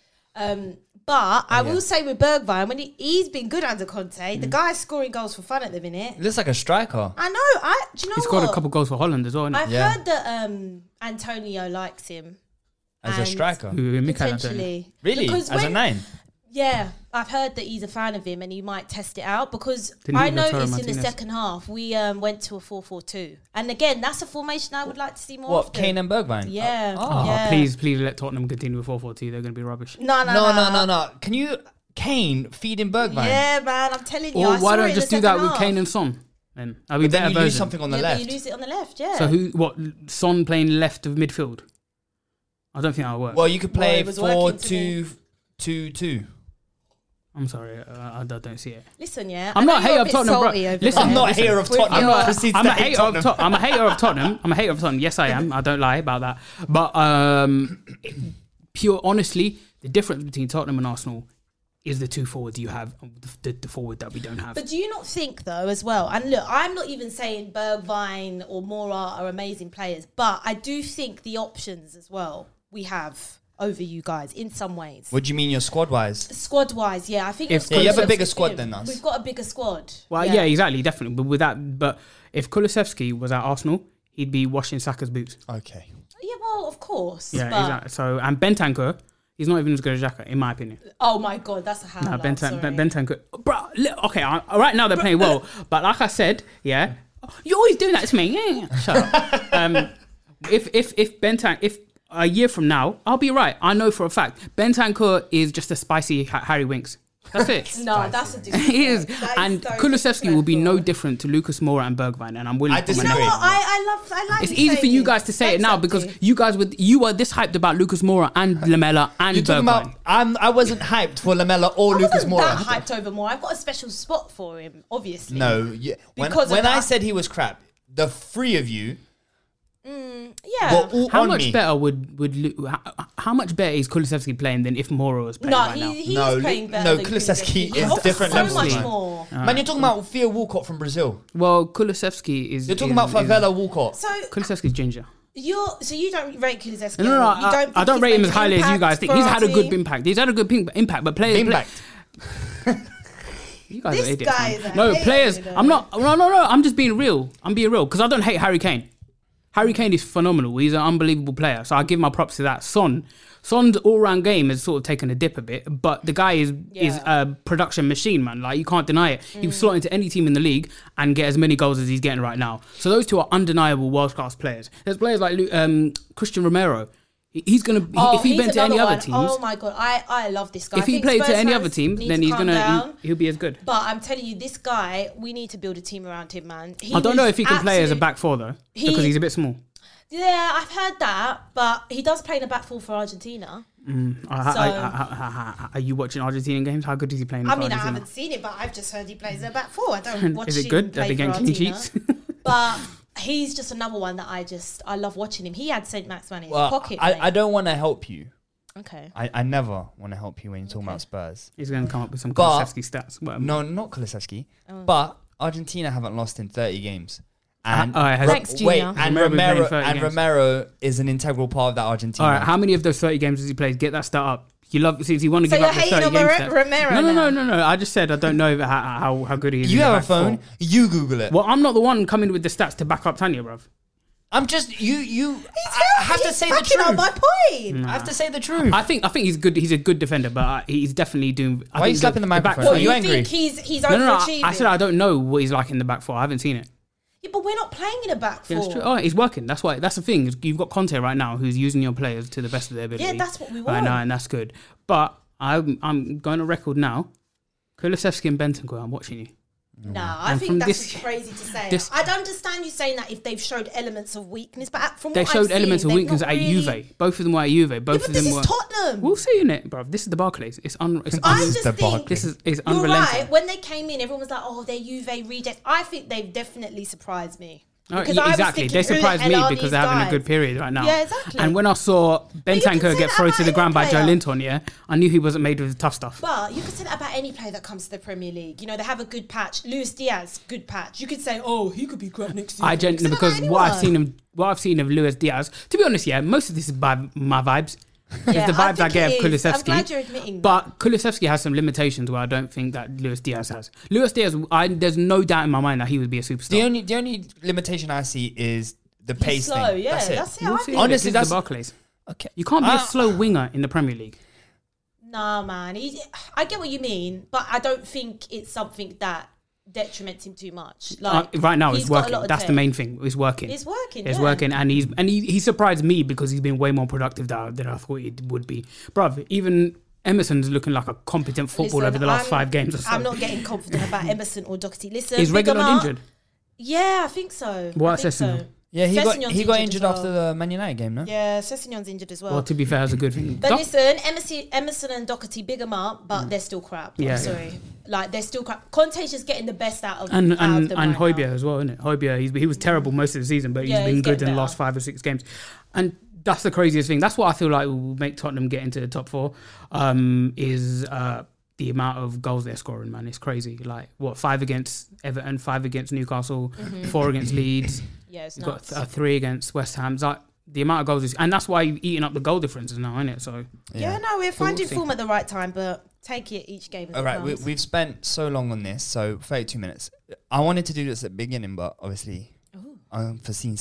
E: But I will say with Bergwijn, when he's been good under Conte, the guy's scoring goals for fun at the minute.
C: He looks like a striker.
E: I know. Do you know
D: He scored
E: what?
D: a couple goals for Holland as well. Innit?
E: I've
C: Yeah.
E: heard that Antonio likes him.
C: As a
E: And
C: striker.
D: Who, Mikel Antonio.
E: Potentially.
C: Really?
E: Because
C: As a
E: when-
C: 9?
E: Yeah, I've heard that he's a fan of him and he might test it out because
D: Didn't
E: I
D: he go Toro
E: noticed in the
D: Martinez?
E: second half we went to a 4-4-2. And again, that's a formation I would like to see more
C: What,
E: often.
C: Kane and Bergwijn?
E: Yeah.
C: Oh.
E: yeah.
D: Please let Tottenham continue with 4-4-2. They're going to be rubbish.
E: No.
C: Can you... Kane feeding Bergwijn?
E: Yeah, man, I'm telling you.
D: Or
E: I saw
D: why
E: it
D: don't
E: in
D: you
E: the
D: just do that
E: second
D: with
E: half.
D: Kane and Son? Then that'd be
C: But then
D: better
C: you
D: version.
C: lose something on the
E: Yeah,
C: left.
E: but you lose it on the left, yeah.
D: So what? Son playing left of midfield? I don't think that'll work.
C: Well, you could play
E: it was working to me.
C: 4-2-2-2.
D: I'm sorry, I don't see it.
E: Listen, yeah.
D: I'm
E: I know
D: not a
E: you're
D: hater
E: a
D: of
E: bit
D: Tottenham, bro.
E: salty over
D: Listen,
E: there.
C: I'm not a hater of
E: With
C: Tottenham.
E: your-
C: Proceeds
D: I'm
C: to
D: a
C: hate
D: hater of
C: Tottenham.
D: I'm a hater of Tottenham. I'm a hater of Tottenham. Yes, I am. I don't lie about that. But pure honestly, the difference between Tottenham and Arsenal is the two forwards you have, the forward that we don't have.
E: But do you not think, though, as well, and look, I'm not even saying Bergwijn or Mora are amazing players, but I do think the options as well we have over you guys in some ways.
C: What do you mean, your squad-wise?
E: Squad-wise, yeah. I think
D: If-
E: your
D: Yeah, you have a
E: squad's
C: bigger
E: good.
C: squad than us.
E: We've got a bigger squad.
D: Well, yeah, exactly, definitely. But if Kulusevski was at Arsenal, he'd be washing Saka's boots.
C: Okay.
E: Yeah, well, of course.
D: Yeah,
E: but,
D: exactly. So and Bentancur, he's not even as good as Xhaka, in my opinion.
E: Oh, my God, that's a howler.
D: No,
E: sorry.
D: Bentancur, bro. Okay, right now they're playing well, but like I said, yeah, you're always doing that to me. Yeah, shut up. If a year from now, I'll be right. I know for a fact Bentancur is just a spicy Harry Winks. That's it.
E: No, that's a different.
D: He is,
E: That
D: and
E: so
D: Kulusevski will be no
E: disrespectful.
D: different to Lucas Moura and Bergwijn, and I'm willing
C: I
D: to put my
C: disagree.
E: You know
D: name.
E: what? I like
D: It's
E: you
D: easy for
E: saying
D: you
E: this.
D: guys to say it
E: Thanks,
D: now
E: Abdi.
D: because you were this hyped about Lucas Moura and Lamela and
C: You're talking
D: Bergwijn.
C: about... I wasn't hyped for Lamella or
E: I
C: Lucas
E: wasn't that
C: Moura.
E: hyped over more. I've got a special spot for him, obviously.
C: No, yeah.
E: Because of
C: when I
E: that.
C: said he was crap, the three of you
E: Yeah.
C: were all
D: How
C: on
D: much
C: me.
D: better how much better is Kulusevski playing than if Moura was playing
E: No,
D: right now?
E: he's
C: No,
E: playing better.
C: no,
E: than
C: Kulusevski
E: Kulusevski.
C: is
E: He
C: different
E: offers
C: levels,
E: so much
C: man.
E: more.
C: Man, you're talking about Theo Walcott from Brazil.
D: Well, Kulusevski is.
C: You're talking about Favela Walcott.
E: So
D: Kulusevski's ginger.
E: you don't rate Kulusevski.
D: No,
E: You
D: I
E: think
D: don't
E: he's
D: rate him
E: made
D: as highly as you
E: impact
D: guys think.
E: for
D: He's
E: our
D: had a good
E: team?
D: impact. He's had a good impact, but players.
C: Impact.
D: You guys
E: This
D: are idiots.
E: guy
D: man.
E: is a
D: No,
E: hater,
D: players.
E: you know.
D: I'm not. No. I'm just being real. I'm being real because I don't hate Harry Kane. Harry Kane is phenomenal. He's an unbelievable player. So I give my props to that. Son's all-round game has sort of taken a dip a bit, but the guy is a production machine, man. Like, you can't deny it. He would slot into any team in the league and get as many goals as he's getting right now. So those two are undeniable world-class players. There's players like Christian Romero. He's gonna if he went to any other teams.
E: Oh my god, I love this guy.
D: If he played to any other team, then he'll be as good.
E: But I'm telling you, this guy, we need to build a team around him, man.
D: I don't know if he can play as a back four though, because he's a bit small.
E: Yeah, I've heard that, but he does play in a back four for Argentina.
D: Are you watching Argentinian games? How good is he playing?
E: I mean, I haven't seen it, but I've just heard he plays in a back four. I don't watch him.
D: Is it good?
E: Play
D: Are they getting
E: for
D: clean
E: Argentina.
D: sheets?
E: But he's just another one that I love watching him. He had St. Maximin in his pocket.
C: I don't want to help you.
E: Okay.
C: I never want to help you when you're talking about Spurs.
D: He's going to come up with some
C: But-
D: Kulusevski stats. Whatever.
C: No, not Kulusevski. But Argentina haven't lost in 30 games. And
E: Thanks, Junior.
C: and
D: Romero been playing 30 games.
C: Romero is an integral part of that Argentina.
D: All right, how many of those 30 games has he played? Get that stat up. You love since you want to
E: So
D: give
E: you're
D: up the
E: hating
D: 30
E: on
D: games. stat.
E: Romero
D: No. I just said I don't know how good he is.
C: You
D: in the
C: have a
D: back
C: phone.
D: four.
C: You Google it.
D: Well, I'm not the one coming with the stats to back up Tanya, bruv.
C: I'm just you. I have to say the
E: backing up
C: truth.
E: my point.
C: I have to say the truth.
D: I think he's good. He's a good defender, but he's definitely doing.
C: Why are you slapping the microphone?
E: What,
C: Are you
E: you
C: angry?
E: think he's
D: No.
E: overachieving?
D: I said I don't know what he's like in the back four. I haven't seen it.
E: Yeah, but we're not playing in a back four.
D: Yeah, that's true. Oh, he's working. That's why. That's the thing. Is you've got Conte right now, who's using your players to the best of their ability.
E: Yeah, that's what we
D: right
E: want.
D: now, and that's good. But I'm going to record now. Kulusevski and Bentancur, I'm watching you.
E: Nah, I
D: And
E: think
D: from
E: that's
D: this-
E: just crazy to say.
D: this-
E: I don't understand you saying that if they've showed elements of weakness, but from
D: They
E: what
D: showed
E: I've
D: elements
E: seen,
D: of
E: they've
D: weakness
E: not
D: at
E: really...
D: Juve. Both of them were at Juve. Both
E: Yeah, but
D: of
E: this
D: them
E: is
D: were.
E: Tottenham.
D: We'll see in it, bro. This is the Barclays. It's
E: I
C: This
E: just
C: is the
E: think
C: Barclays.
D: This is
E: you're
D: unrelenting.
E: right. When they came in, everyone was like, "Oh, they're Juve rejects." I think they've definitely surprised me.
D: Oh,
E: Because
D: yeah,
E: I was
D: exactly.
E: thinking,
D: They
E: who the
D: surprised
E: hell
D: me
E: are
D: because
E: these
D: they're having a
E: guys?
D: good period right now.
E: Yeah, exactly.
D: And when I saw
E: you can
D: Bentancur
E: say
D: get
E: that
D: thrown
E: about
D: to the
E: any
D: ground by Joe
E: player.
D: Linton, yeah, I knew he wasn't made with tough stuff.
E: But you could say that about any player that comes to the Premier League. You know, they have a good patch. Luis Diaz, good patch. You could say, "Oh, he could be crap next season."
D: I
E: You could say
D: genuinely
E: that about
D: because what I've seen
E: anyone.
D: of Luis Diaz. To be honest, yeah, most of this is by my vibes.
E: Yeah,
D: It's the vibes I
E: think
D: get of
E: it is. I'm
D: Kulusevski.
E: glad you're admitting that.
D: But Kulusevski has some limitations where I don't think that Luis Diaz has. Luis Diaz, there's no doubt in my mind that he would be a superstar.
C: The only limitation I see is the pace
E: slow,
C: thing.
E: yeah,
C: That's it.
E: that's it.
D: You'll
E: I
D: see
E: think-
D: it.
C: Honestly,
D: This is
C: that's-
D: the Barclays.
C: Okay.
D: You can't be a slow winger in the Premier League.
E: Nah, man. I get what you mean, but I don't think it's something that detriments him too much. Like
D: Right now,
E: he's
D: it's
E: got a
D: working.
E: lot of
D: That's the
E: tech.
D: main thing. It's working.
E: It's working.
D: It's
E: yeah.
D: working, and he surprised me because he's been way more productive than I thought he would be. Bruv, even Emerson's looking like a competent footballer over the last 5 games or so.
E: I'm not getting confident about Emerson or Doherty. Listen,
D: Is Reguilón
E: Bigamar-
D: injured?
E: Yeah, I think so.
D: What
E: I think
D: Sessegnon?
E: so.
C: Yeah, he got
E: Sessegnon's
C: injured
E: as well.
C: after the Man United game, no?
E: Yeah, Sessegnon's injured as well.
D: Well, to be fair, that's a good thing.
E: But listen, Emerson and Doherty big 'em up, but they're still crap.
D: Yeah,
E: I'm sorry. Like, they're still crap. Conte's just getting the best out of
D: And
E: out of them right
D: Højbjerg
E: now.
D: as well, isn't it? Højbjerg, he was terrible most of the season, but
E: Yeah,
D: he's been
E: he's
D: good
E: getting
D: in the
E: better.
D: last 5 or 6 games. And that's the craziest thing. That's what I feel like will make Tottenham get into the top 4. Is the amount of goals they're scoring, man. It's crazy. Like, 5 against Everton, 5 against Newcastle, 4 against Leeds.
E: Yeah, it's
D: You've got
E: nuts.
D: 3 against West Ham. It's like, the amount of goals is, and that's why you've eaten up the goal differences now, isn't it? So
E: Yeah, no, we're finding
D: see.
E: form at the right time, but take it each game as
C: All
E: it
C: right,
E: comes.
C: we've spent so long on this, so 32 minutes. I wanted to do this at the beginning, but obviously, unforeseen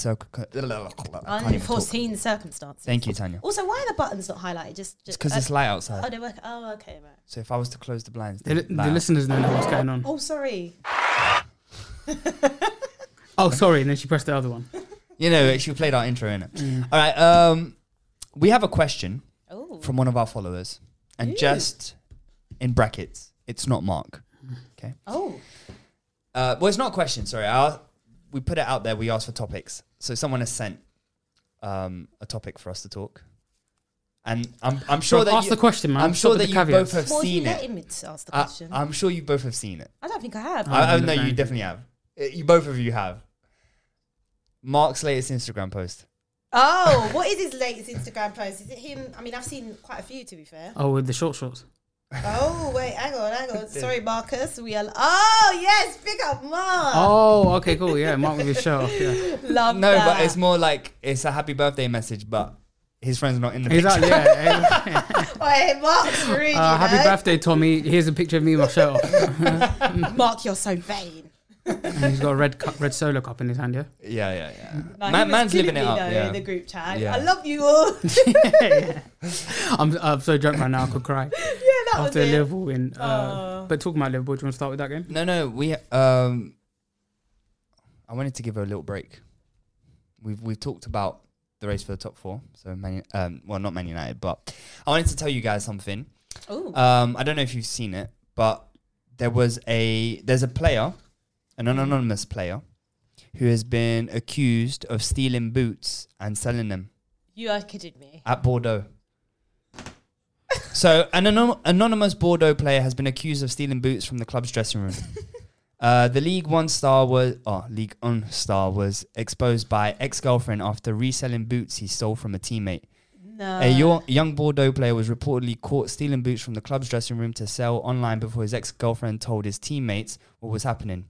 E: Unforeseen circumstances.
C: Thank you, Tanya.
E: Also, why are the buttons not highlighted? Just
C: Because it's light outside.
E: Oh, they work. Oh, okay, right.
C: So if I was to close the blinds,
D: the
C: they'd light out.
D: listeners don't know what's going on.
E: Oh, sorry.
D: Oh, sorry. And then she pressed the other one.
C: You know, she played our intro, innit? All right, we have a question
E: Oh.
C: from one of our followers, and just in brackets, it's not Mark. Okay.
E: Oh.
C: Well, it's not a question. Sorry, we put it out there. We asked for topics, so someone has sent a topic for us to talk, and I'm sure that
D: ask the question, man.
C: I'm
D: Stop
C: sure
D: with
C: that
D: the
C: you
D: caveats.
C: both have
E: Well, you
C: seen
E: let
C: it.
E: him ask the question.
C: I'm sure you both have seen it.
E: I don't think I have.
C: I know
D: understand.
C: you definitely have. You both of you have. Mark's latest Instagram post.
E: Oh, what is his latest Instagram post? Is it him? I mean, I've seen quite a few, to be fair.
D: Oh, with the shorts.
E: Oh, wait, hang on. Sorry, Marcus. We are. Oh, yes, pick up Mark.
D: Oh, okay, cool. Yeah, Mark with his shirt off. Yeah.
E: Love
C: No,
E: that.
C: but it's more like it's a happy birthday message, but his friend's not in the picture.
D: Exactly. Yeah.
E: Wait, Mark's rude.
D: Happy birthday, Tommy. Here's a picture of me with my shirt off.
E: Mark, you're so vain.
D: And he's got a red solo cup in his hand. Yeah.
C: Yeah.
E: No,
C: Man's living it up.
E: In the group chat.
C: Yeah.
E: I love you all.
D: I'm so drunk right now. I could cry
E: That
D: after
E: was it.
D: Liverpool win. But talking about Liverpool, do you want to start with that game?
C: No. We I wanted to give her a little break. We've talked about the race for the top four. So not Man United, but I wanted to tell you guys something.
E: Ooh.
C: I don't know if you've seen it, but there's a player, an anonymous player, who has been accused of stealing boots and selling them
E: You are kidding me.
C: at Bordeaux. So an anonymous Bordeaux player has been accused of stealing boots from the club's dressing room. The League One star was exposed by ex-girlfriend after reselling boots he stole from a teammate.
E: No.
C: A young Bordeaux player was reportedly caught stealing boots from the club's dressing room to sell online before his ex-girlfriend told his teammates what was happening.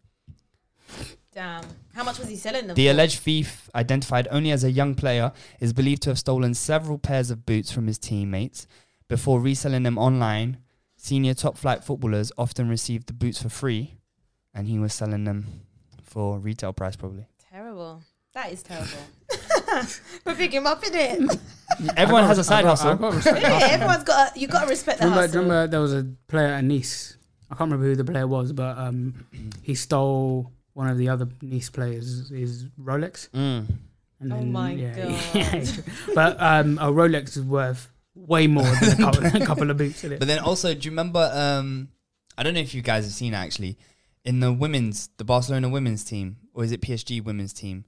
E: Damn. How much was he selling them
C: The
E: for?
C: alleged thief, identified only as a young player, is believed to have stolen several pairs of boots from his teammates before reselling them online. Senior top-flight footballers often received the boots for free, and he was selling them for retail price probably.
E: Terrible. That is terrible. But pick him up, innit?
C: Everyone has a side hustle.
E: Everyone's got. You got to respect the hustle.
D: Remember there was a player at Nice. I can't remember who the player was, but he stole one of the other Nice players' his Rolex. And
E: Oh my God.
D: But a Rolex is worth way more than a couple of boots. Isn't it?
C: But then also, do you remember, I don't know if you guys have seen it actually, in the Barcelona women's team, or is it PSG women's team,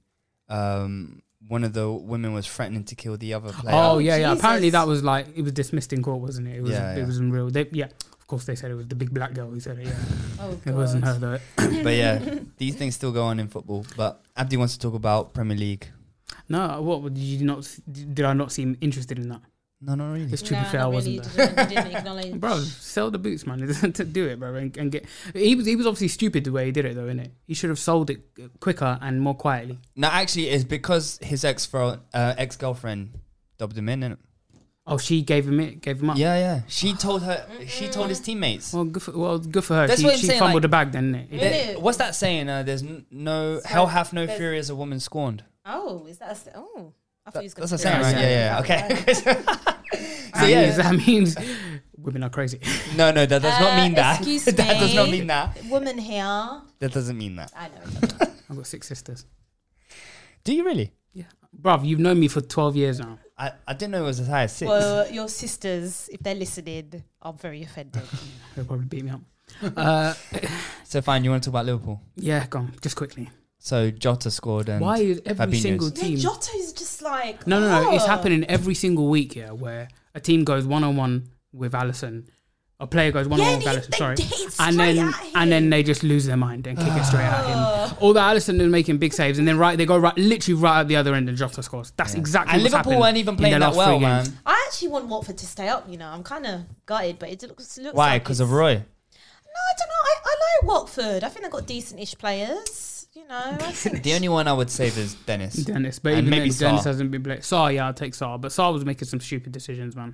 C: one of the women was threatening to kill the other player.
D: Oh yeah.
E: Jesus.
D: Apparently that was it was dismissed in court, wasn't it? It was
C: Yeah.
D: it was unreal. Of course they said it was the big black girl who said it. Yeah,
E: Oh,
D: it wasn't her though.
C: But yeah, these things still go on in football. But Abdi wants to talk about Premier League.
D: No, what did you not? Did I not seem interested in that?
C: No, not really.
D: It's to be fair, I wasn't there.
E: Didn't acknowledge.
D: Bro, sell the boots, man. To do it, bro, and get. He was obviously stupid the way he did it, though, innit? He should have sold it quicker and more quietly.
C: No, actually, it's because his ex-girlfriend dubbed him in, innit?
D: Oh, she gave him up.
C: Yeah. She told his teammates.
D: Well, good for her.
C: That's what I'm
D: She
C: saying,
D: fumbled
C: like-
D: the bag, then, innit?
E: Really?
C: What's that saying? There's no hell hath no fury as a woman scorned.
E: Oh, is that? I thought he was going
C: That's
E: to
C: a saying, right?
D: Yeah.
C: Yeah. Okay. So
D: That means women are crazy.
C: No, that does not mean that.
E: Excuse
C: That does not
E: me.
C: mean that.
E: Woman here.
C: That doesn't mean that.
E: I know. It doesn't.
D: I've got 6 sisters.
C: Do you really?
D: Yeah, bruv, you've known me for 12 years now.
C: I didn't know it was as high as 6.
E: Well, your sisters, if they're listening, I'm very offended.
D: They'll probably beat me up.
C: So fine, you want to talk about Liverpool?
D: Yeah, go on, just quickly.
C: So Jota scored and
D: Why is every
C: Fabinho's.
D: single
E: Yeah,
D: team?
E: Jota's just like
D: No. It's
E: oh.
D: happening every single week, yeah, where a team goes 1-on-1 with Alisson. A player goes 1-on-1 with Alisson, sorry. And then they just lose their mind and kick it straight at him. All that Alisson is making big saves, and then they go literally right at the other end and Jota scores. That's exactly
C: And
D: what's
C: Liverpool
D: happened
C: weren't even
D: in
C: playing
D: their
C: that
D: last
C: well,
D: 3 games.
C: man.
E: I actually want Watford to stay up. I'm kind of gutted, but it looks
C: Why?
E: like
C: Because
E: it's-
C: of Roy?
E: No, I don't know. I like Watford. I think they've got decent-ish players. I think
C: The only one I would save is Dennis.
D: Dennis, but
C: And
D: even
C: maybe
D: then, Dennis
C: Sarr.
D: hasn't been playing. Sarr, yeah, I'll take Sarr, but Sarr was making some stupid decisions, man.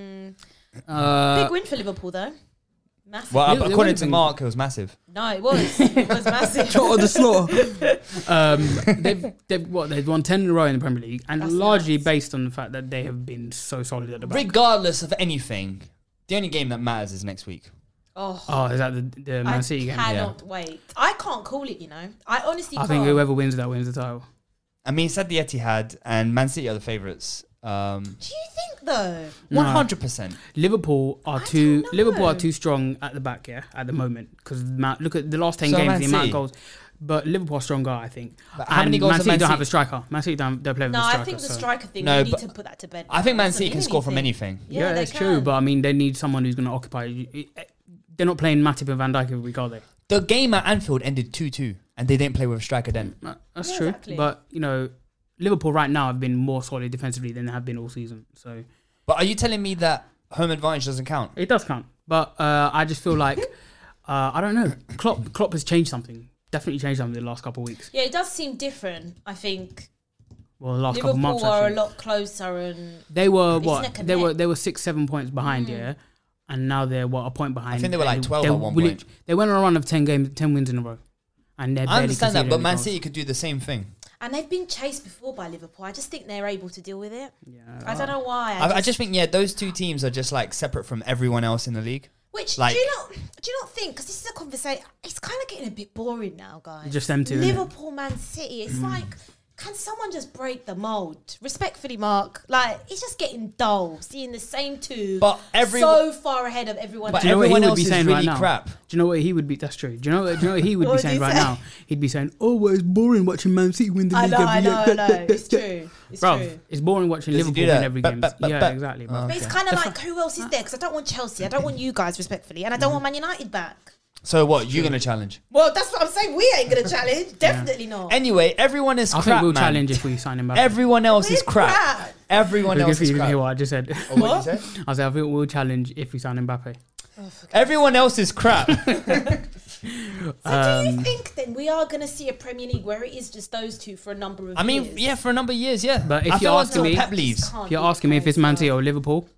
E: big win for Liverpool though. Massive.
C: Well,
D: They
C: according
D: would've
C: to
D: been-
C: Mark, it was massive.
E: No, it was. It was massive.
D: the slaughter. They've won 10 in a row in the Premier League, and
E: That's
D: largely
E: nuts.
D: based on the fact that they have been so solid at the back.
C: Regardless of anything, the only game that matters is next week.
D: Oh, is that the Man City game?
E: I cannot wait. I can't call it. I honestly.
D: I
E: can't.
D: think whoever wins that wins the title.
C: I mean, said the Etihad and Man City are the favourites.
E: Do you think though?
C: 100%.
D: Liverpool are
E: don't know.
D: too strong at the back, yeah, at the moment. Because look at the last 10
C: So
D: games,
C: Man
D: the amount
C: City.
D: of goals. But Liverpool are stronger, I think.
C: But how many
D: And
C: goals
D: Man
C: have
D: City
C: Man
D: don't
C: City-
D: have a striker. Man City don't play with
E: No,
D: a striker.
E: I think the
D: so-
E: striker thing.
C: No,
E: we need
C: but
E: to put that to bed.
C: I think Man
E: Doesn't
C: City
E: mean
C: can score from
E: anything.
C: anything.
E: Yeah,
D: that's
E: they
D: true.
E: can.
D: But I mean, they need someone who's going to occupy. They're not playing Matip and Van Dijk every week, are they?
C: The game at Anfield ended 2-2, and they didn't play with a striker then.
D: That's
E: Yeah,
D: true.
E: exactly.
D: But, Liverpool right now have been more solid defensively than they have been all season. So
C: But are you telling me that home advantage doesn't count?
D: it does count. But I just feel like, I don't know, Klopp has changed something. Definitely changed something in the last couple of weeks.
E: Yeah, it does seem different. I think
D: Well, the last couple
E: Liverpool
D: months
E: are
D: actually.
E: a lot closer, and
D: They were
E: It's
D: what?
E: neck and
D: They were
E: neck.
D: 6-7 points behind, yeah. And now they're a point behind.
C: I think they were like 12
D: They-
C: at one
D: we
C: point.
D: They went on a run of 10 wins in a row, and they're
C: I
D: barely
C: understand that,
D: conceded
C: but
D: any
C: Man
D: goals.
C: City could do the same thing.
E: and they've been chased before by Liverpool. I just think they're able to deal with it.
D: Yeah,
E: I don't know why.
C: I just think, those two teams are just like separate from everyone else in the league.
E: Which
C: like-
E: do you not think? Because this is a conversation. It's kind of getting a bit boring now, guys.
D: Just them two, innit?
E: Liverpool, Man City. It's like, can someone just break the mold? Respectfully, Mark. Like, it's just getting dull. Seeing the same two,
C: But
E: so far ahead of everyone.
C: But
D: Do you know what
C: everyone
D: he would
C: else
D: be
C: is
D: saying
C: really
D: right now?
C: crap.
D: Do you know what he would be? That's true. Do you know what he would
E: What
D: be
E: would
D: saying
E: he
D: right
E: say?
D: now? He'd be saying, "Oh, well, it's boring watching Man City win the
E: I
D: league
E: know,
D: every year."
E: It's true. It's
D: Bruv,
E: true.
D: it's boring watching
C: Does he
D: Liverpool
C: do
D: win
C: that?
D: every
C: But-
D: game.
C: but-
D: Yeah,
C: but-
D: exactly.
C: Oh,
D: bruv.
E: But it's kind of like, who else is there? Because I don't want Chelsea. I don't want you guys, respectfully. And I don't want Man United back.
C: So what? You're going to challenge?
E: Well, that's what I'm saying. We ain't going to challenge. Definitely not.
C: Anyway, everyone is
D: I
C: crap,
D: think we'll
C: man.
D: challenge if we sign him back.
C: Everyone else is
E: We're
C: crap.
E: crap.
C: Everyone else is
D: You
C: crap.
D: hear what I just said?
C: Oh, what did you say?
D: I said I think we'll challenge if we sign Mbappe.
C: Everyone else is crap.
E: So do you think then we are going to see a Premier League where it is just those two for a number of years?
C: I mean, yeah, for a number of years, yeah.
D: But if
C: I
D: you're
C: feel
D: asking
C: until
D: me-
C: Pep leaves.
D: If you're asking me if it's Man City or Liverpool,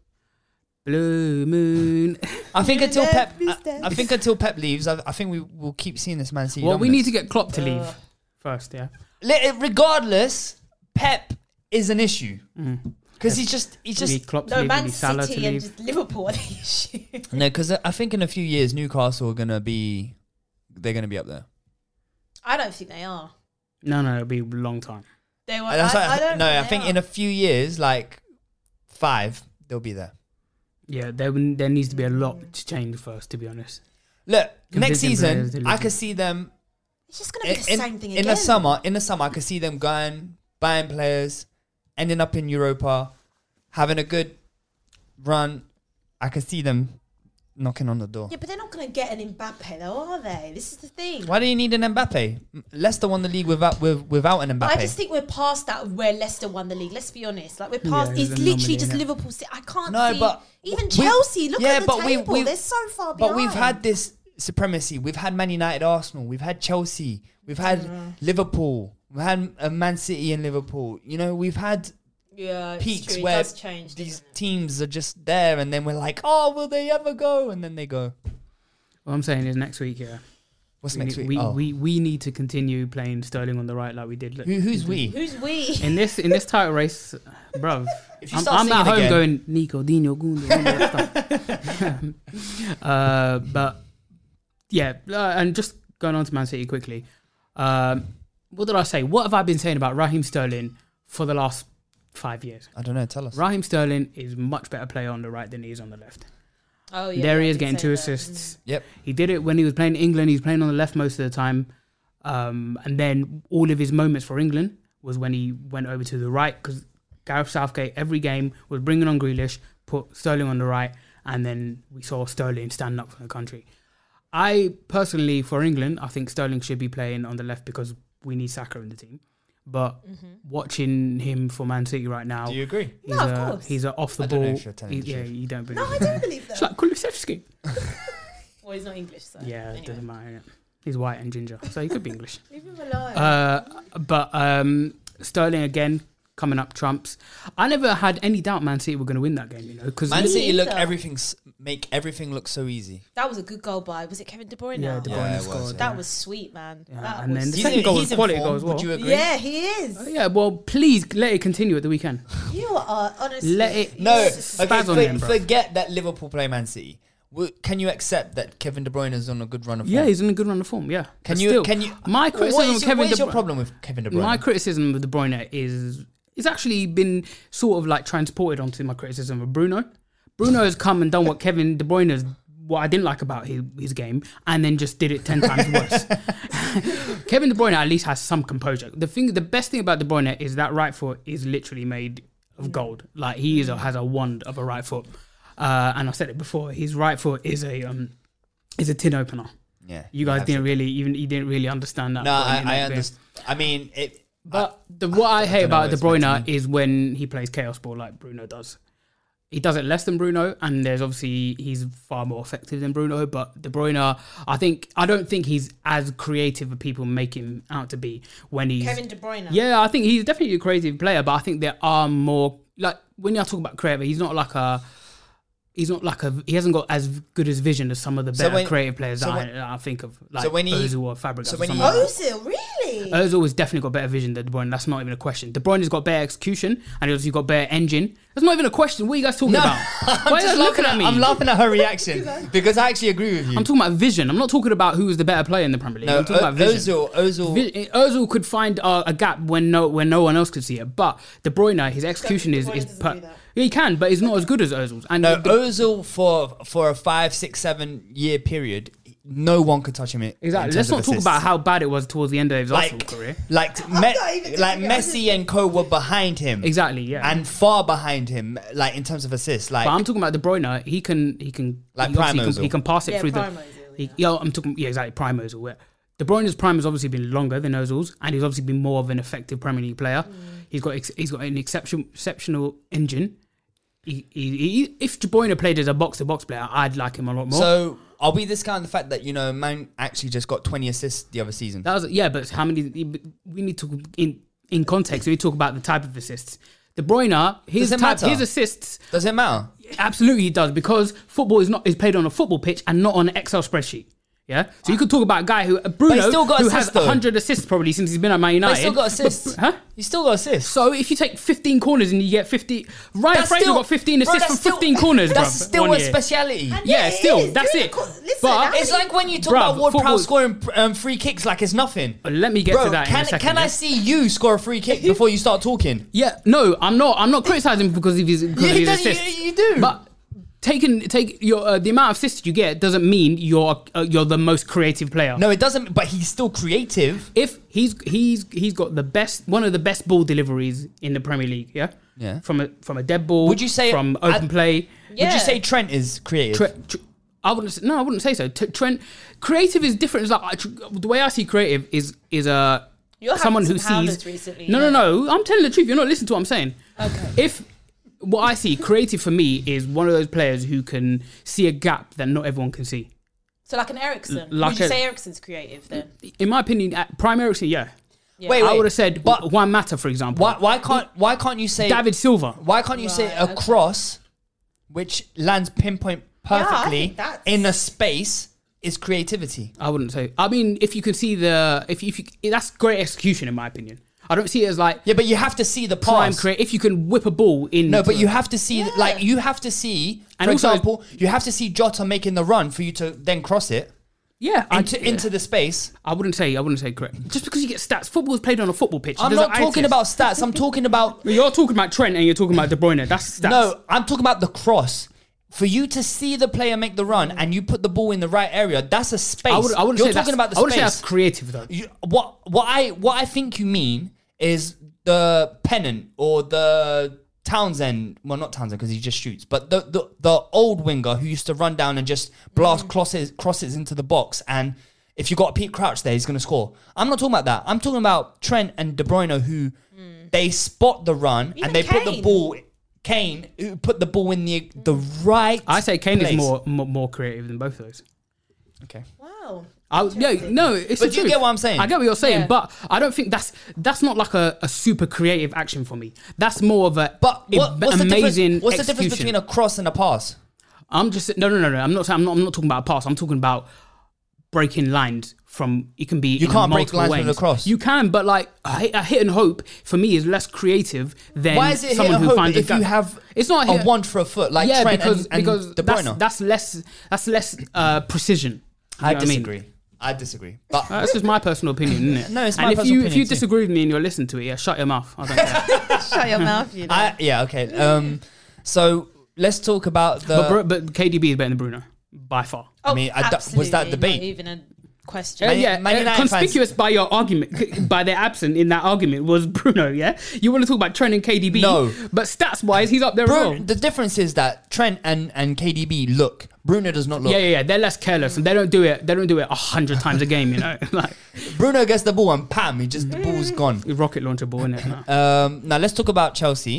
D: Blue Moon.
C: I think until
E: You'll
C: Pep,
E: never stay.
C: I think until Pep leaves, I think we will keep seeing this Man City.
D: Well, we
C: dominance.
D: need to get Klopp to leave first, yeah.
C: Regardless, Pep is an issue because he's just
D: We need Klopp to
E: No,
D: leave, we
E: Man
D: need Salah to
E: City and
D: leave.
E: just Liverpool are the issue.
C: no. Because I think in a few years, Newcastle are gonna be up there.
E: I don't think they are.
D: No, it'll be a long time.
E: They were.
C: And that's why
E: I don't
C: I
E: they
C: think
E: are.
C: in a few years, like 5, they'll be there.
D: Yeah, there needs to be a lot to change first, to be honest.
C: Look, next
D: Convincing players
C: season,
D: to
C: I
D: leave.
C: could see them
E: It's just going to be the same thing
C: in
E: again.
C: the summer. In the summer, I could see them going, buying players, ending up in Europa, having a good run. I could see them knocking on the door.
E: Yeah, but they're not going to get an Mbappe, though, are they? This is the thing.
C: Why do you need an Mbappe? Leicester won the league without an
E: But I
C: Mbappe.
E: just think we're past that of where Leicester won the league. Let's be honest. Like, we're past.
D: Yeah,
E: it's
D: it's a
E: literally
D: anomaly,
E: just
D: innit?
E: Liverpool. I can't
C: No,
E: see.
C: but
E: Even
C: we-
E: Chelsea, look
C: yeah,
E: at the
C: but we-
E: table. They're so far behind.
C: But we've had this supremacy. We've had Man United, Arsenal. We've had Chelsea. We've had Liverpool. We've had Man City and Liverpool. You know, we've had
E: it's
C: peaks
E: true. It
C: where
E: does change,
C: these
E: doesn't it?
C: teams are just there, and then we're like, oh, will they ever go? And then they go.
D: What I'm saying is next week, yeah.
C: What's
D: We
C: next
D: need,
C: week?
D: we need to continue playing Sterling on the right like we did.
C: Who's we?
E: Who's we?
D: In this title race, bruv.
C: If you
D: I'm
C: start
D: at
C: singing
D: home
C: again-
D: going Nico, Dino, Gundo, all that stuff. But yeah, and just going on to Man City quickly. What did I say? What have I been saying about Raheem Sterling for the last 5 years?
C: I don't know. Tell us.
D: Raheem Sterling is much better player on the right than he is on the left.
E: Oh, yeah.
D: There he
E: I
D: is
E: did
D: getting
E: say
D: 2
E: that.
D: assists.
C: Yep.
D: He did it when he was playing England. He was playing on the left most of the time. And then all of his moments for England was when he went over to the right, because Gareth Southgate, every game, was bringing on Grealish, put Sterling on the right, and then we saw Sterling stand up for the country. I personally, for England, I think Sterling should be playing on the left because we need Saka in the team. But watching him for Man City right now,
C: Do you agree?
D: he's
E: No, of course.
D: he's a off the
C: I don't know
D: ball.
C: if you're telling the
D: Yeah,
C: truth.
D: you don't believe.
E: No, I
D: it.
E: don't believe that.
D: It's like Kulusevski.
E: Well, he's not English, so.
D: Yeah, it
E: anyway.
D: doesn't matter. innit? He's white and ginger, so he could be English.
E: Leave him alone.
D: But Sterling again coming up trumps. I never had any doubt Man City were going to win that game, you know, because
C: Man
E: Me
C: City
E: either.
C: make everything look so easy.
E: That was a good goal by, was it Kevin De Bruyne?
D: Yeah, De Bruyne
C: Yeah, it
D: scored.
C: was,
E: That was sweet, man.
D: Yeah,
E: That
D: and
E: was
D: then the
E: sweet.
D: second goal was
C: He's in
D: quality
C: form,
D: goal as well.
C: Would you agree?
E: Yeah, he is.
D: Yeah, well, please let it continue at the weekend.
E: You are honestly.
D: Let it-
C: No,
E: It's just-
D: Spaz on him, bro.
C: forget that Liverpool play Man City. Can you accept that Kevin De Bruyne is on a good run of form?
D: Yeah, he's in a good run of form. Yeah,
C: Can
D: But
C: you?
D: still,
C: Can you?
D: My criticism of Kevin
C: What is
D: De
C: your
D: Bruyne.
C: problem with Kevin De Bruyne?
D: My criticism of De Bruyne is it's actually been sort of like transported onto my criticism of Bruno. Bruno has come and done what Kevin De Bruyne has, what I didn't like about his game, and then just did it 10 times worse. Kevin De Bruyne at least has some composure. The best thing about De Bruyne is that right foot is literally made of gold. Like he has a wand of a right foot. And I said it before. His right foot is a tin opener.
C: Yeah,
D: You guys
C: absolutely.
D: you didn't really understand that.
C: No,
D: point in
C: I
D: that bit.
C: understand. I mean, what
D: But what I hate
C: don't know
D: about
C: what
D: De
C: it's meant to
D: Bruyne
C: mean.
D: is when he plays chaos ball like Bruno does. He does it less than Bruno, and there's obviously he's far more effective than Bruno. But De Bruyne, I don't think he's as creative as people make him out to be when he's
E: Kevin De Bruyne.
D: Yeah, I think he's definitely a creative player, but I think there are more like when you talk about creative, he hasn't got as good as vision as some of the better creative players I think of, like Ozil or Fabregas.
E: So Ozil, really?
D: Ozil has definitely got better vision than De Bruyne. That's not even a question. De Bruyne's got better execution, and he's got better engine. That's not even a question. What are you guys talking about? Why are you guys looking at me?
C: I'm laughing at her reaction because I actually agree with you.
D: I'm talking about vision. I'm not talking about who is the better player in the Premier League.
C: No,
D: I'm talking about vision.
C: Ozil
D: could find a gap when no one else could see it. But De Bruyne, his execution is he can, but he's not as good as Ozil's. And
C: Ozil for a 5, 6, 7 year period, no one could touch him.
D: Exactly. Let's not talk about how bad it was towards the end of his Arsenal career.
C: Like Messi and co were behind him.
D: Exactly. Yeah.
C: And far behind him, like in terms of assists. Like,
D: but I'm talking about De Bruyne. He can
C: like prime Ozil.
D: He can pass it through
E: prime
D: I'm talking exactly prime Ozil. Yeah. De Bruyne's prime has obviously been longer than Ozil's, and he's obviously been more of an effective Premier League player. He's got an exceptional engine. If De Bruyne played as a box-to-box player, I'd like him a lot more.
C: So are we discounting the fact that Man actually just got 20 assists the other season?
D: But how many? We need to in context. We talk about the type of assists. De Bruyne, his assists.
C: Does it matter?
D: Absolutely, it does, because football is played on a football pitch and not on an Excel spreadsheet. Yeah, so you could talk about a guy who Bruno, who has 100 assists probably since he's been at Man United.
C: But he still got assists. He still got assists.
D: So if you take 15 corners and you get 50, Ryan Fraser got 15 assists from 15 corners.
C: That's still a speciality.
D: Yeah, still that's it.
C: But it's like when you talk about Ward-Prowse scoring free kicks like it's nothing.
D: Let me get to that in a second.
C: Can I see you score a free kick before you start talking?
D: Yeah, no, I'm not criticizing him because of his assists.
C: You do,
D: but. Take your the amount of assists you get doesn't mean you're the most creative player.
C: No, it doesn't. But he's still creative.
D: If he's got one of the best ball deliveries in the Premier League. Yeah. From a dead ball.
C: Would you say
D: from open play?
E: Yeah.
C: Would you say Trent is creative?
D: I wouldn't say so. Trent creative is different. It's like the way I see creative is someone who sees.
E: Recently,
D: no. I'm telling the truth. You're not listening to what I'm saying.
E: Okay.
D: What I see, creative for me, is one of those players who can see a gap that not everyone can see.
E: So like an Eriksen. Would you say Eriksen's creative then?
D: In my opinion, prime Eriksen, yeah.
C: Wait,
D: I would have said Juan Mata, for example.
C: Why can't you say
D: David Silva?
C: Why can't you say a cross which lands pinpoint perfectly in a space is creativity?
D: I wouldn't say. I mean, if you can see that's great execution, in my opinion. I don't see it as like...
C: Yeah, but you have to see the pass.
D: If you can whip a ball in...
C: No, but you have to see... Like, you have to see... For example, you have to see Jota making the run for you to then cross it.
D: Yeah.
C: Into the space.
D: I wouldn't say correct. Just because you get stats. Football is played on a football pitch.
C: I'm not talking about stats. I'm talking about...
D: You're talking about Trent and you're talking about De Bruyne. That's stats.
C: No, I'm talking about the cross. For you to see the player make the run and you put the ball in the right area, that's a space.
D: I wouldn't
C: You're
D: say
C: talking about the space.
D: I wouldn't say that's creative, though.
C: What I think you mean is the Pennant or the Townsend. Well, not Townsend because he just shoots, but the old winger who used to run down and just blast crosses into the box, and if you got Pete Crouch there, he's going to score. I'm not talking about that. I'm talking about Trent and De Bruyne who they spot the run and they put the ball. Kane who put the ball in the right.
D: I say Kane
C: place.
D: is more creative than both of those.
C: Okay.
E: Wow.
D: It's
C: but you get what I'm saying.
D: I get what you're saying, but I don't think that's not like a super creative action for me. That's more of a amazing.
C: What's the difference between a cross and a pass?
D: I'm just no. I'm not talking about a pass. I'm talking about breaking lines from. It can be.
C: You can't break lines with a cross.
D: You can, but like a hit and hope for me is less creative than
C: why is it
D: someone
C: hit and
D: who
C: hope
D: finds
C: if you have
D: it's not
C: a want for a foot like Trent and De Bruyne.
D: That's less precision.
C: I disagree. I disagree. But
D: that's just my personal opinion, isn't it?
C: No, it's my personal opinion.
D: If you disagree with me and you're listening to it, shut your mouth. I don't care.
E: Shut your mouth, you know.
C: Yeah, okay. So let's talk about the...
D: But KDB is better than Bruno, by far.
C: I mean, was that debate?
E: Not even a question.
D: Conspicuous by your argument, by their absence in that argument was Bruno, yeah? You want to talk about Trent and KDB?
C: No.
D: But stats-wise, he's up there as well.
C: The difference is that Trent and KDB look. Bruno does not look.
D: Yeah. They're less careless and they don't do it 100 times a game, you know? Like
C: Bruno gets the ball and pam, the ball's gone.
D: Rocket launcher ball, innit?
C: Now let's talk about Chelsea.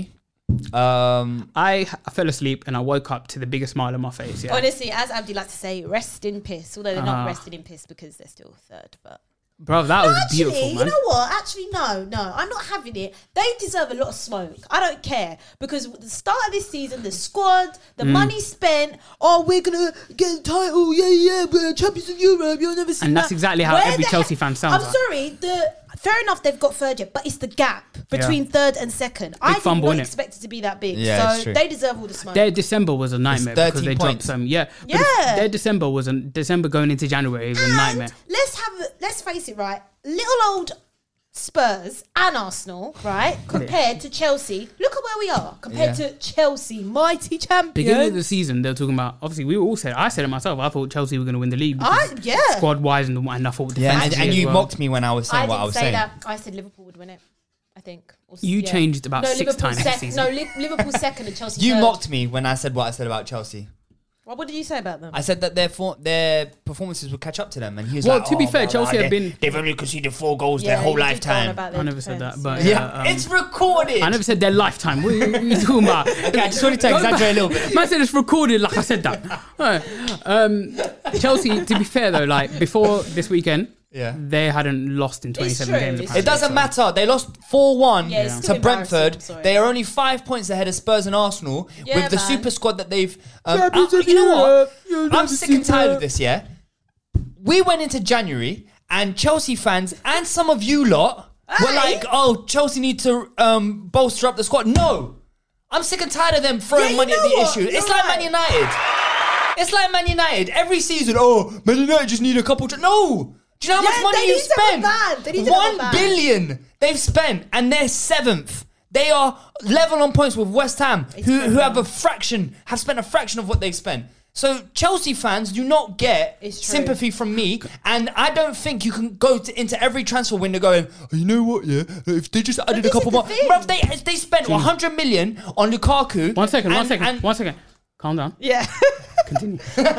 D: I fell asleep and I woke up to the biggest smile on my face. Yeah.
E: Honestly, as Abdi likes to say, rest in piss. Although they're not resting in piss because they're still third. But
D: bro, that was
E: actually,
D: beautiful, man.
E: You know what? Actually, no, I'm not having it. They deserve a lot of smoke. I don't care because at the start of this season, the squad, the money spent. Oh, we're gonna get a title. Yeah, we're champions of Europe. You'll never see.
D: And that's exactly how every Chelsea fan sounds.
E: I'm sorry. Fair enough, they've got third yet, but it's the gap between third and second. I did not expect it to be that big.
C: Yeah,
E: so they deserve all the smoke.
D: Their December was a nightmare because they dropped
C: points.
D: some. Yeah. Their December was December going into January was a nightmare.
E: Let's face it, right? Little old Spurs and Arsenal, right? Compared to Chelsea. Look at where we are compared to Chelsea, mighty champions.
D: Beginning of the season, they were talking about. Obviously, we all said. I said it myself. I thought Chelsea were going to win the league. Squad wise, and I thought defensively.
C: And you
D: as well.
C: mocked me when I was saying what I was saying.
E: I said Liverpool would win it. I think.
D: You changed about 6 times this season.
E: Liverpool second and Chelsea
C: You
E: third.
C: mocked me when I said what I said about Chelsea.
E: Well, what did you say about them?
C: I said that their performances would catch up to them, and he was
D: Well,
C: like,
D: to be fair, Chelsea have been.
C: They've only conceded 4 goals their whole
E: you did go on
C: lifetime.
E: about their
D: I never said
E: defence,
D: that, but
C: It's recorded.
D: I never said their lifetime. What are you talking about?
C: Okay, I just wanted to exaggerate a little bit.
D: Man said it's recorded like I said that. Chelsea, to be fair though, like before this weekend, they hadn't lost in 27 games.
E: It's
C: It doesn't matter. They lost 4-1
E: it's still
C: to Brentford.
E: embarrassing, I'm sorry.
C: They are only 5 points ahead of Spurs and Arsenal with the
E: man.
C: super squad that they've. You know what? I'm sick and tired of this. Yeah, we went into January and Chelsea fans and some of you lot were like, "Oh, Chelsea need to bolster up the squad." No, I'm sick and tired of them throwing money at the issue. It's like Man United. It's like Man United every season. Oh, Man United just need a couple. No. Do you know how much money you've spent? 1 billion they've spent, and they're 7th. They are level on points with West Ham, who have spent a fraction of what they've spent. So Chelsea fans do not get sympathy from me, and I don't think you can go into every transfer window going, oh, you know what? Yeah, if they just added a couple more, bruv, they spent 100 million on Lukaku.
D: One second. Calm down.
E: Yeah.
D: Continue.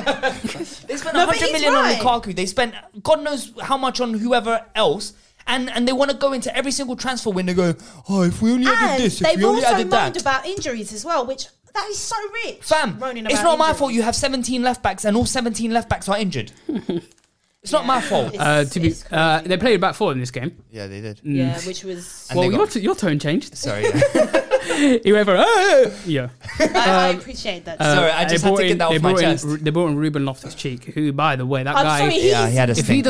C: They spent 100 million on Lukaku. They spent God knows how much on whoever else. And they want to go into every single transfer window going, oh, if we only added this, if we only added that.
E: They've also moaned about injuries as well, which that is so rich.
C: Fam, it's not my fault you have 17 left backs and all 17 left backs are injured. It's not my fault.
D: They played back 4 in this game.
C: Yeah, they did.
E: Yeah, which was...
D: Well, your tone changed.
C: Sorry, yeah.
D: You ever... yeah.
E: I appreciate that.
C: Sorry, I just had to get that off my chest.
D: They brought in Ruben Loftus-Cheek, who, by the way, that guy...
E: Sorry,
C: he had a stinker.
D: If he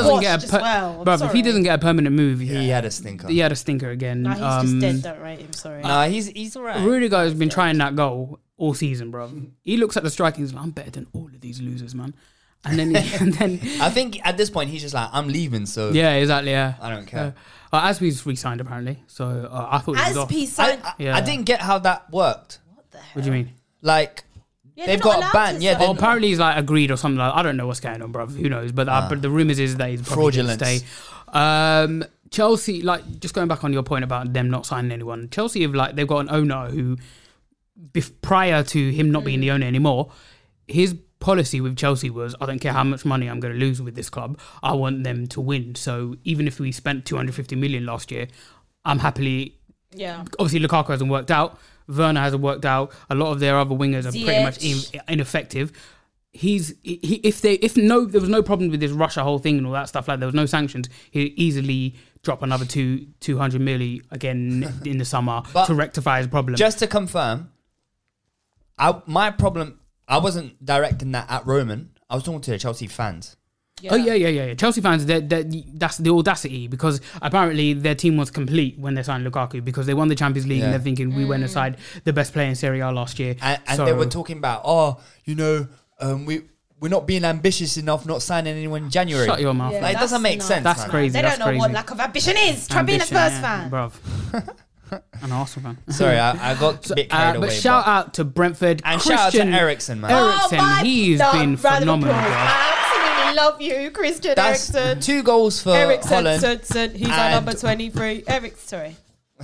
D: doesn't get a permanent move...
C: He had a stinker.
D: He had a stinker again.
E: No, he's just dead, don't rate him, sorry.
C: Nah, he's all right.
D: Rudiger has been trying that goal all season, bro. He looks at the striking, he's like, I'm better than all of these losers, man. And then
C: I think at this point he's just like, I'm leaving, so
D: yeah, exactly, yeah.
C: I don't care.
D: Aspie's re-signed apparently, so I thought he was off.
C: I didn't get how that worked.
E: What the hell?
D: What do you mean?
C: Like they've got a ban. Yeah,
D: apparently he's like agreed or something. Like, I don't know what's going on, bro. Who knows? But the rumors is that he's probably going to stay. Chelsea, like just going back on your point about them not signing anyone. Chelsea have they've got an owner who, prior to him not being the owner anymore, his policy with Chelsea was, I don't care how much money I'm going to lose with this club, I want them to win. So even if we spent 250 million last year, I'm happily... Yeah. Obviously, Lukaku hasn't worked out. Werner hasn't worked out. A lot of their other wingers are pretty much ineffective. If there was no problem with this Russia whole thing and all that stuff, like there was no sanctions, he'd easily drop another 200 million again in the summer to rectify his problem.
C: Just to confirm, my problem... I wasn't directing that at Roman. I was talking to the Chelsea fans.
D: Yeah. Oh, yeah. Chelsea fans, that's the audacity, because apparently their team was complete when they signed Lukaku because they won the Champions League and they're thinking we went aside the best player in Serie A last year.
C: And they were talking about, we're not being ambitious enough, not signing anyone in January.
D: Shut your mouth.
C: Yeah, it doesn't make sense.
D: That's crazy.
E: They don't know what lack of ambition is. Try being a Spurs fan.
D: Bruv. An Arsenal fan.
C: Sorry, I got a bit carried away.
D: But shout out to Brentford.
C: And shout out to Eriksen, man.
D: Eriksen, he's been phenomenal, bro.
E: I absolutely love you, Christian Eriksen.
C: 2 goals for Holland.
E: He's our number 23. Sorry.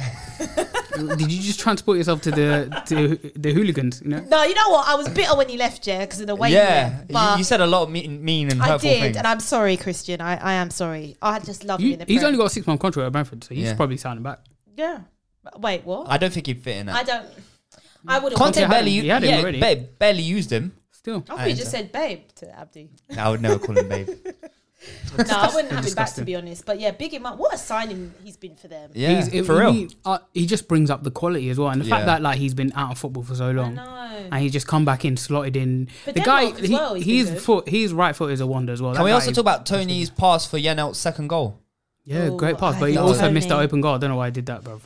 D: Did you just transport yourself to the hooligans? You know?
E: No, you know what? I was bitter when he left, because of the way he went.
C: But you said a lot of mean and hurtful things.
E: And I'm sorry, Christian. I am sorry. I just love him in the
D: He's only got a 6-month contract at Brentford, so he's probably signing back.
E: Yeah. Wait, what?
C: I don't think he'd fit in that.
E: I would have.
C: Conte barely,
D: he had him already.
C: barely used him.
D: Still.
E: I thought you just said babe to Abdi.
C: I would never call him babe.
E: No, I wouldn't have him back, to
D: Disgusting.
E: be honest. But yeah, big him up. What a signing he's been for them.
C: Yeah, for real.
D: He just brings up the quality as well, and the fact
C: Yeah.
D: that like he's been out of football for so
E: I
D: long,
E: know.
D: and he's just come back in, slotted in.
E: For
D: The guy,
E: Denmark as well, he's been good.
D: his right foot is a wonder as well.
C: Can
D: That
C: we
D: guy
C: also
D: is-
C: talk about Tony's pass for Janelt's second goal?
D: Yeah,
E: Ooh,
D: great pass,
E: I
D: but he
E: love
D: also missed the
E: Tony.
D: open goal. I don't know why he did that, bro.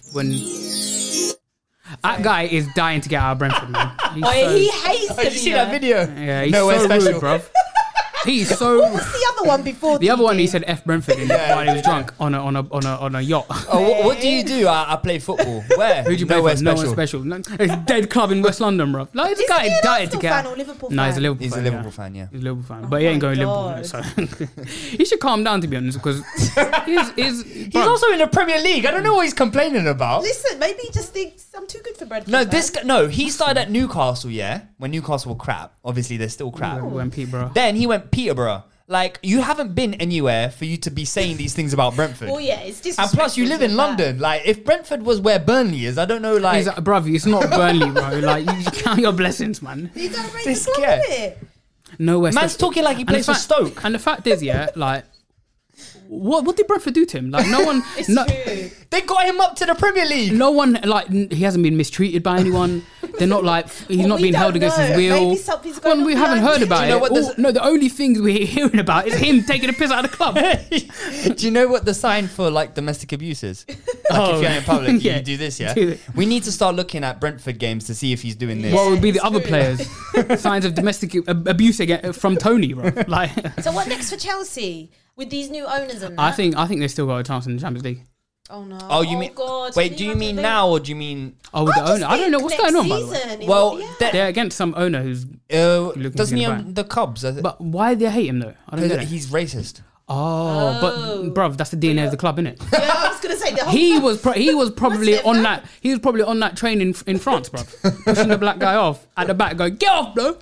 D: That guy is dying to get out of Brentford, man. He's
E: He hates
C: Did you see that video?
D: Yeah, he's
C: Nowhere
D: so
C: special.
D: rude, bro. He's so.
E: What's the other one before?
D: The other one, he
E: DD?
D: said F Brentford in while he was drunk on a yacht.
C: Oh, what do you do? I play football. Where?
D: Who'd you play
C: Nowhere
D: for? No one special. No, it's a dead club in West London, bro. Like, this
E: Is
D: guy
E: he an
D: died to
E: Arsenal
D: get
E: fan
D: out.
E: or Liverpool
D: No, he's a
E: fan?
D: Liverpool
C: He's
D: fan.
C: a Liverpool fan, yeah.
D: He's a Liverpool fan.
E: Oh
D: But he ain't
E: my
D: going
E: God.
D: Liverpool. So he should calm down, to be honest, because
C: He's also in the Premier League. I don't know what he's complaining about.
E: Listen, maybe he just thinks I'm too good for Brentford.
C: No,
E: man.
C: this guy, no, he started at Newcastle, yeah, when Newcastle were crap. Obviously, they're still crap.
D: went Peterborough.
C: Then he went Peterborough. Like, you haven't been anywhere for you to be saying these things about Brentford.
E: Well, yeah, it's
C: And
E: disrespectful.
C: plus, you live
E: to
C: in
E: the
C: London. Like, if Brentford was where Burnley is, I don't know, like...
D: He's like, bruv, it's not Burnley, bro. Like, you count your blessings, man.
E: fan. You don't rate
C: This
E: the club,
C: guy.
E: innit?
D: Nowhere.
C: Man's talking like he plays for Stoke.
D: And the fact is, yeah, like, what did Brentford do to him? Like, no one,
E: It's
D: no,
E: true.
C: They got him up to the Premier League.
D: no one, like, he hasn't been mistreated by anyone. They're not like he's
E: Well,
D: not
E: we
D: being held
E: don't
D: against
E: know.
D: his will.
E: Maybe something's going
D: Well, we
E: on
D: haven't
E: behind
D: heard
E: it.
D: about
C: Do you know
D: it.
C: what this-
D: No, the only things we're hearing about is him taking a piss out of the club.
C: Do you know what the sign for, like, domestic abuse is? Like, if you're in public,
D: Yeah.
C: you do this, yeah?
D: Do it.
C: We need to start looking at Brentford games to see if he's doing this.
D: What would be the
E: it's
D: other
E: true.
D: players? Signs of domestic abuse again from Tony, bro. Like,
E: So what next for Chelsea with these new owners and that?
D: I think they still got a chance in the Champions League.
E: Oh no.
C: Oh, you mean...
E: God.
C: Wait,
E: Can
C: do you
E: imagine
C: mean
E: they-
C: now or do you mean...
D: Oh, with the
E: just
D: owner, I don't know
E: think
D: what's going on.
E: next
D: By the way,
E: season,
C: Well,
E: yeah.
D: they're against some owner who's. Looking
C: doesn't
D: to
C: he
D: get
C: own the Cubs?
D: But why do they hate him though? I don't get it.
C: He's racist.
D: Oh, but bruv, that's the DNA of the club, innit?
E: Yeah, I was gonna say the whole
D: He was probably
E: What's
D: on
E: it,
D: that. He was probably on that train in France, bro, pushing the black guy off at the back, going, "Get off, bro!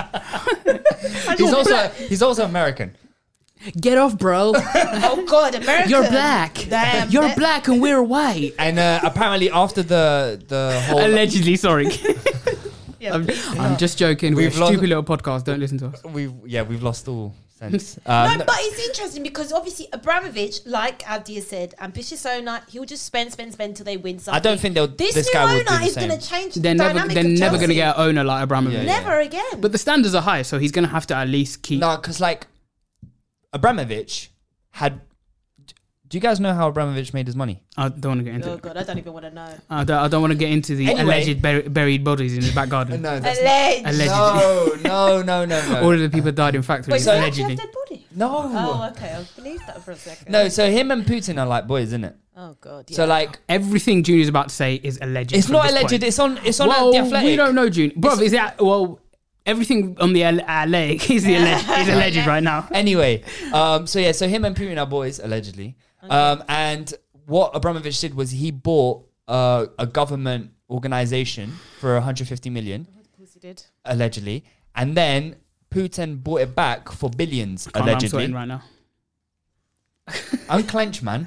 C: He's also American.
D: Get off, bro!
E: Oh God, American.
D: You're black.
E: Damn,
D: You're black, and we're white."
C: And apparently after the whole...
D: Allegedly, sorry.
E: Yeah,
D: I'm just joking. We're a
C: We've lost-
D: stupid little podcast. Don't listen to us.
C: We've lost all sense.
E: No, but it's interesting because obviously Abramovich, like Abdi has said, ambitious owner, he'll just spend till they win something.
C: I don't think
E: this
C: this
E: new
C: guy would do
E: owner
C: the
E: is going to
C: same.
E: change the
D: They're never
E: dynamic
D: going
E: of
D: to
E: Chelsea.
D: get an owner like Abramovich.
C: Yeah,
E: Never again.
D: But the standards are high, so he's going to have to at least keep.
C: No, because like Abramovich had... Do you guys know how Abramovich made his money?
D: I don't want to get into
E: Oh
D: it.
E: God, I don't even want to know.
D: I don't want to get into the
C: Anyway.
D: alleged buried bodies in his back garden.
C: No,
E: Alleged.
D: Allegedly.
C: no.
D: All of the people died in factories
E: Wait, so they actually
D: allegedly.
E: have dead body?
C: No.
E: Oh, okay. I believed that for a second.
C: No, so him and Putin are like boys, isn't it?
E: Oh God. Yeah.
C: So like,
D: Everything Junior's about to say is alleged.
C: it's
D: from
C: not
D: this
C: alleged.
D: point.
C: It's on
D: Well,
C: the Athletic.
D: we don't know, Junior. Bro, is that everything on the Athletic is alleged right now.
C: Anyway, so him and Putin are boys allegedly. And what Abramovich did was he bought a government organization for 150 million,
E: Of course he did.
C: allegedly, and then Putin bought it back for billions,
D: I'm
C: allegedly.
D: sweating right now.
C: Unclench, man.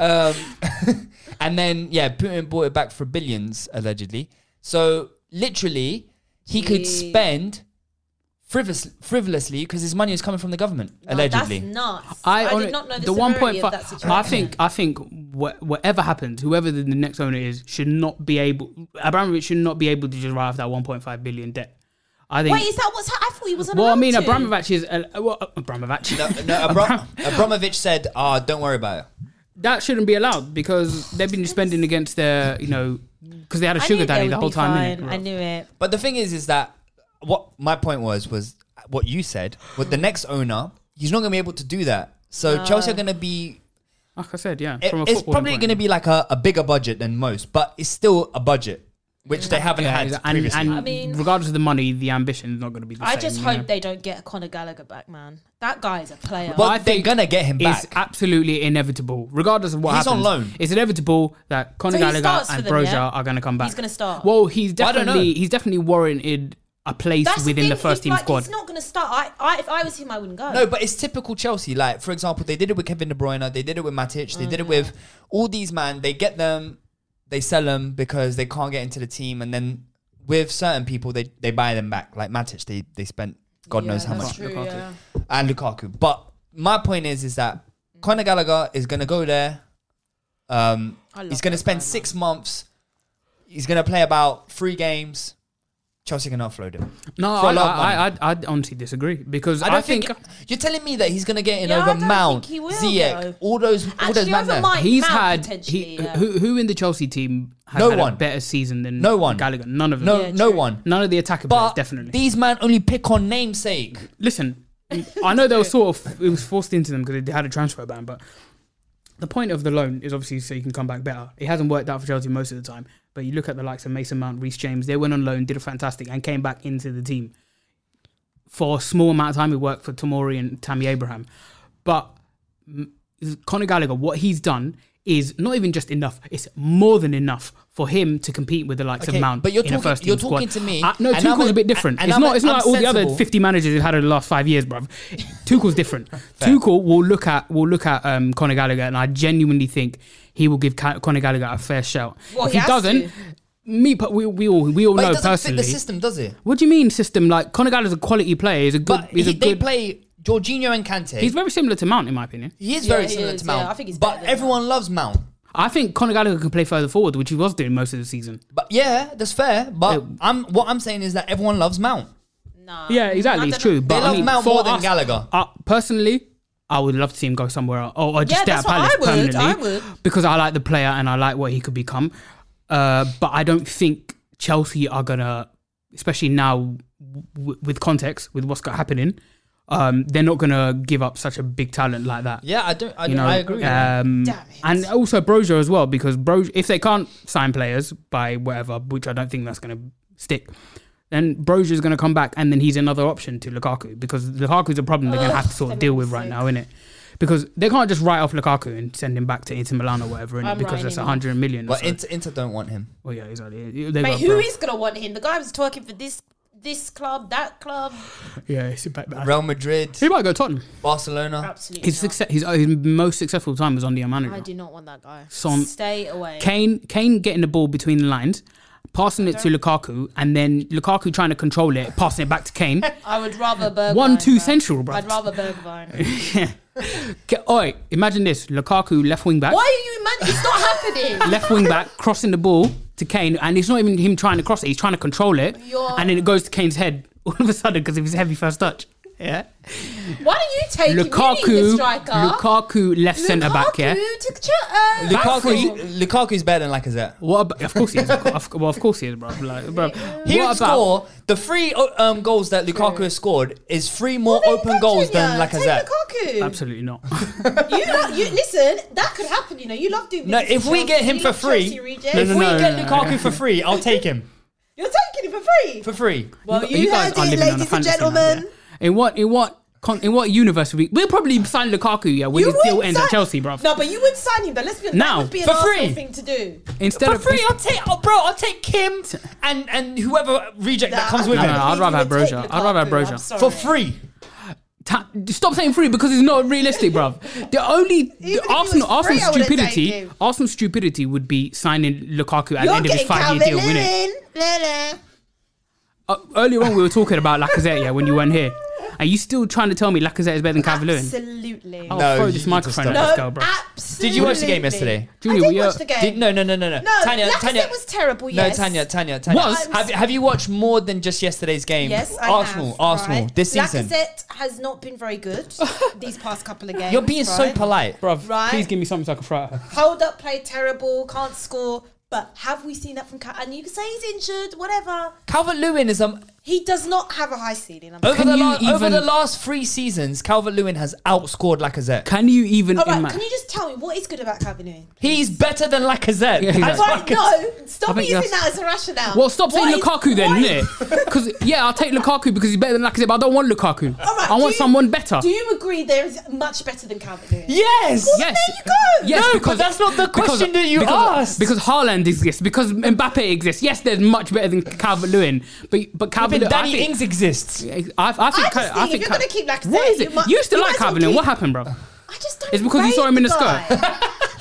C: And then Putin bought it back for billions, allegedly. So literally, he could
E: Gee.
C: spend frivolously because his money is coming from the government,
E: No,
C: allegedly.
E: That's nuts.
D: I
E: did not know the,
D: the
E: severity
D: 1.5.
E: of that situation.
D: I think whatever happens, whoever the next owner is, should not be able. Abramovich should not be able to just write off that 1.5 billion debt. I think.
E: Wait, is that what's I thought he was on
D: Well, I
E: allowed
D: mean,
E: to.
D: Abramovich is Abramovich.
C: Abramovich said, don't worry about it.
D: That shouldn't be allowed because they've been spending against their, because they had a
E: I
D: sugar
E: knew
D: daddy
E: they
D: the
E: would
D: whole
E: be
D: time.
E: fine.
D: innit?
E: I knew it.
C: But the thing is that what my point was what you said. With the next owner, he's not going to be able to do that. So Chelsea are going to be...
D: Like I said, yeah.
C: It's probably going to be like a bigger budget than most, but it's still a budget, which they haven't had previously.
D: And
E: I mean-
D: regardless of the money, the ambition is not going to be the same.
E: I just
D: you
E: hope
D: know?
E: they don't get Conor Gallagher back, man. That guy's a player.
C: But
D: I
C: they're
D: think
C: going to get him
D: It's
C: back.
D: absolutely inevitable, regardless of what
C: He's on
D: happens.
C: loan.
D: It's inevitable that Conor
E: So he
D: Gallagher
E: starts for
D: and
E: them,
D: Broja
E: yeah?
D: are going to come back.
E: He's gonna start.
D: Well, he's
C: I don't know.
D: definitely warranted a place
E: That's
D: within the
E: thing,
D: first
E: if,
D: team
E: like,
D: squad.
E: He's not going to start. If I was him, I wouldn't go.
C: No, but it's typical Chelsea. Like, for example, they did it with Kevin De Bruyne. They did it with Matic. They did it with all these, man. They get them, they sell them because they can't get into the team. And then with certain people, they buy them back. Like Matic, they spent God knows how much.
E: True, yeah.
C: And Lukaku. But my point is that Conor Gallagher is going to go there. He's going to spend 6 months. He's going to play about 3 games. Chelsea can offload him.
D: No, I honestly disagree because
C: I don't think you're telling me that he's going to get in over Mount, Ziyech, all those men there.
D: He's had who in the Chelsea team has had a better season than Gallagher? None of them.
C: No one.
D: None of the attacker players, definitely.
C: These men only pick on namesake.
D: Listen, I know they were it was forced into them because they had a transfer ban, but the point of the loan is obviously so you can come back better. It hasn't worked out for Chelsea most of the time. But you look at the likes of Mason Mount, Reece James, they went on loan, did a fantastic, and came back into the team. For a small amount of time, he worked for Tomori and Tammy Abraham. But Conor Gallagher, what he's done is not even just enough, it's more than enough for him to compete with the likes of Mount in a first team squad.
C: You're talking to me.
D: No, Tuchel's a bit different. It's not like all the other 50 managers he's had in the last 5 years, bruv. Tuchel's different. Tuchel will look at Conor Gallagher, and I genuinely think he will give Conor Gallagher a fair shout. Well, if he doesn't, we all know personally. But it doesn't fit the
C: system, does it?
D: What do you mean system? Like Conor Gallagher's a quality player. He's a good.
C: They play Jorginho and Kante.
D: He's very similar to Mount, in my opinion.
C: He is very similar to Mount.
E: I think he's
C: but everyone loves Mount.
D: I think Conor Gallagher can play further forward, which he was doing most of the season.
C: But yeah, that's fair. But what I'm saying is that everyone loves Mount.
E: No.
D: Yeah, exactly. It's true.
C: They love Mount more than Gallagher.
D: Personally, I would love to see him go somewhere else, or just stay at Palace permanently. I would. Because I like the player and I like what he could become. But I don't think Chelsea are gonna, especially now with context, with what's happening. They're not gonna give up such a big talent like that.
C: Yeah, I agree.
D: Damn it. And also Broja as well, because Broja, if they can't sign players by whatever, which I don't think that's gonna stick, then Broja is gonna come back, and then he's another option to Lukaku, because Lukaku's a problem they're gonna have to sort of deal with right now, innit? Because they can't just write off Lukaku and send him back to Inter Milan or whatever, because that's 100 million.
C: But Inter don't want him.
D: Well, yeah, exactly.
E: Mate, who is gonna want him? The guy was talking for this club, that club.
D: Yeah, he's back.
C: Real Madrid.
D: He might go Tottenham.
C: Him.
E: Absolutely.
D: His most successful time was under your manager.
E: I do not want that guy.
D: Son,
E: stay away.
D: Kane getting the ball between the lines, passing it to Lukaku, and then Lukaku trying to control it, passing it back to Kane.
E: I would rather Bergwijn.
D: 1-2 central, bro.
E: I'd rather Bergwijn.
D: Oi, imagine this: Lukaku left wing back.
E: Why are you imagine? It's not happening.
D: Left wing back, crossing the ball to Kane, and it's not even him trying to cross it; he's trying to control it, and then it goes to Kane's head all of a sudden because of his heavy first touch. Yeah.
E: Why don't you take the striker?
D: Lukaku left centre back. Yeah.
C: Lukaku's better than Lacazette.
D: Of course he is. Of course he is, bro.
C: He would score the 3 goals that Lukaku has scored is 3 more open goals than Lacazette.
E: Take Lukaku.
D: Absolutely not.
E: you listen. That could happen. You know, you love doing.
C: No, if we get him for free, if we get Lukaku for free, I'll take him.
E: You're taking him for free.
C: For free.
E: Well, you heard it, ladies and gentlemen.
D: In what universe we'll probably sign Lukaku, when his deal ends at Chelsea, bro.
E: No, but you would sign him. But let's be honest, that would be an Arsenal thing to do.
C: Instead of free, I'll take Kim and whoever reject that comes with him.
D: I'd rather have Broja.
C: For free.
D: Stop saying free because it's not realistic, bruv. Arsenal's stupidity would be signing Lukaku at the end of his 5-year deal, wouldn't it? Earlier on, we were talking about Lacazette, when you weren't here. Are you still trying to tell me Lacazette is better than Calvert-Lewin?
E: Absolutely.
D: I'll throw this microphone at this girl, bro.
E: Absolutely.
C: Did you watch the game yesterday?
E: Junior, I did watch the game.
C: No.
E: Tanya, Lacazette was terrible, yes.
C: No, Tanya. Have you watched more than just yesterday's game?
E: Yes,
C: Arsenal,
E: right.
C: This season.
E: Lacazette has not been very good these past couple of games.
C: You're being so polite.
D: Bro, please give me something so I can throw at her.
E: Hold up, play terrible, can't score. But have we seen that from Calvert? And you can say he's injured, whatever.
C: Calvert-Lewin is
E: he does not have a high ceiling.
C: Over the last 3 seasons, Calvert-Lewin has outscored Lacazette.
D: Can you even?
E: Can you just tell me what is good about Calvert-Lewin?
C: He's better than Lacazette.
D: Yeah,
E: stop using that as a rationale.
D: Well, stop saying Lukaku then, innit? Because I'll take Lukaku because he's better than Lacazette, but I don't want Lukaku. I want someone better.
E: Do you agree there is much better than Calvert-Lewin?
C: Yes.
E: Well, there you go.
D: Yes,
C: no, because that's not the question that you asked.
D: Because Haaland exists, because Mbappe exists. Yes, there's much better than Calvert-Lewin, but Calvert-Lewin.
C: Danny Ings exists.
E: I think you're going to keep Lacazette.
D: What is it? You used to like Calvert-Lewin. What happened, bro?
E: I just don't.
D: It's because you saw him in the skirt.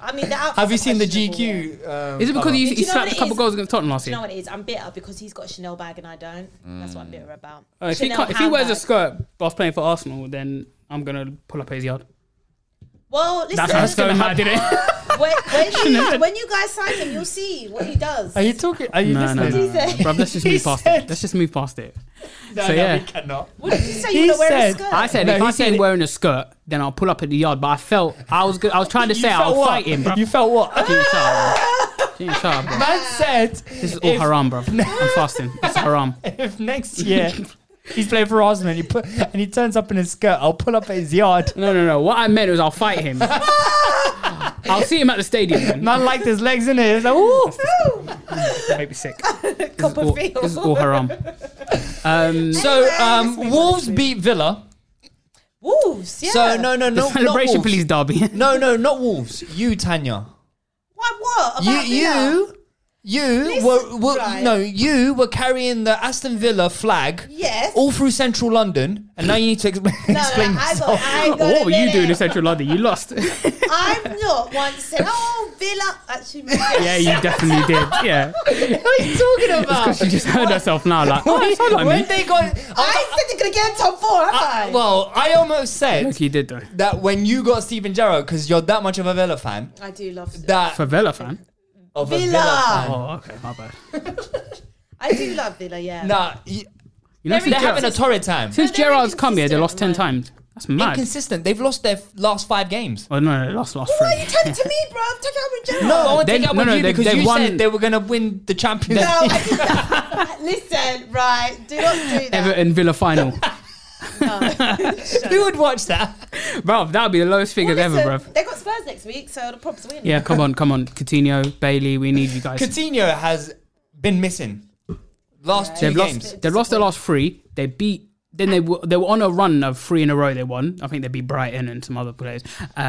E: I mean, the outfits
C: Have you
E: are
C: seen the
E: questionable, yeah.
C: GQ?
D: Is it because he
E: Do you know
D: slapped
E: what
D: a
E: it
D: couple
E: is?
D: goals against Tottenham last
E: Do you
D: year?
E: know what it is? I'm bitter because he's got a Chanel bag and I don't. That's what I'm bitter about.
D: If
E: Chanel
D: he wears a
E: handbag.
D: skirt whilst playing for Arsenal, then I'm gonna pull up his yard.
E: Well, listen.
D: That's so mad, didn't it?
E: when you guys sign him, you'll see what he does.
C: Are you talking? Are you
D: No,
C: listening?
E: What did he say?
D: Bro, let's just
C: He
D: move past
C: said-
D: it. Let's just move past it.
C: No,
D: So, yeah.
C: we cannot.
E: What did you say?
C: He
E: You want to wear a
C: said-
E: skirt?
D: I said
C: No,
D: if
C: he
D: I see
C: said
D: him
C: it-
D: wearing a skirt, then I'll pull up at the yard. But I was trying to say I'll fight him, bro.
C: You felt what?
D: Shut up, bro.
C: Man said
D: This is all haram, bro. I'm fasting. It's haram.
C: if next year he's playing for Arsenal and he turns up in his skirt, I'll pull up at his yard.
D: No. What I meant was I'll fight him. I'll see him at the stadium. Man.
C: Man liked his legs in it. It's like, ooh.
D: Make me sick.
E: Copperfield.
D: This is all haram.
C: So Wolves beat Villa.
E: Wolves, yeah.
C: So no,
D: The
C: not
D: celebration
C: Wolves.
D: police derby.
C: No, not Wolves. You, Tanya.
E: What? About Villa?
C: You
E: Listen,
C: you were carrying the Aston Villa flag
E: Yes.
C: all through central London, and now you need to explain yourself.
D: What were you doing in Central London? You lost.
E: I've not once said, "Oh, Villa." Actually,
D: Yeah, you definitely did. Yeah.
C: What are you talking about?
D: She just heard herself now, like, oh, it's not like
C: when
D: me.
C: they got,
E: I said they're gonna get in top 4, have I?
C: well, I almost said
D: Look, you did though.
C: that when you got Steven Gerrard, because you're that much of a Villa fan,
E: I do love
C: that
D: For Villa fan.
C: of a
E: Villa.
C: Villa fan.
D: Oh, okay, my bad.
E: I do love Villa. Yeah.
C: Nah,
D: You know,
E: Very
D: since,
C: they're having a torrid time.
D: since
E: They're
D: Gerard's come here, they
E: inconsistent
D: lost
E: at
D: 10
E: the moment.
D: times. That's mad.
C: Inconsistent. They've lost their last 5 games.
D: Oh, no, they lost
E: Why are
D: three.
E: you telling to me, bro? Take it out with Gerard.
C: No, I want to
D: They-
C: take it up
D: no,
C: with
D: no,
C: you
D: they-
C: because
D: they've
C: you
D: won-
C: said they were going to win the Champions
E: No,
C: League.
E: listen, right? Do not do that.
D: Everton Villa final.
C: Who would watch that?
D: Bro, that would be the lowest figures
E: Well,
D: ever,
E: listen,
D: bro.
E: They got Spurs next week, so the props win.
D: Yeah, come on. Coutinho, Bailey, we need you guys.
C: Coutinho has been missing. Last 2
D: They've
C: games.
D: lost their last 3. They beat. Then they were on a run of 3 in a row. They won. I think they beat Brighton and some other players.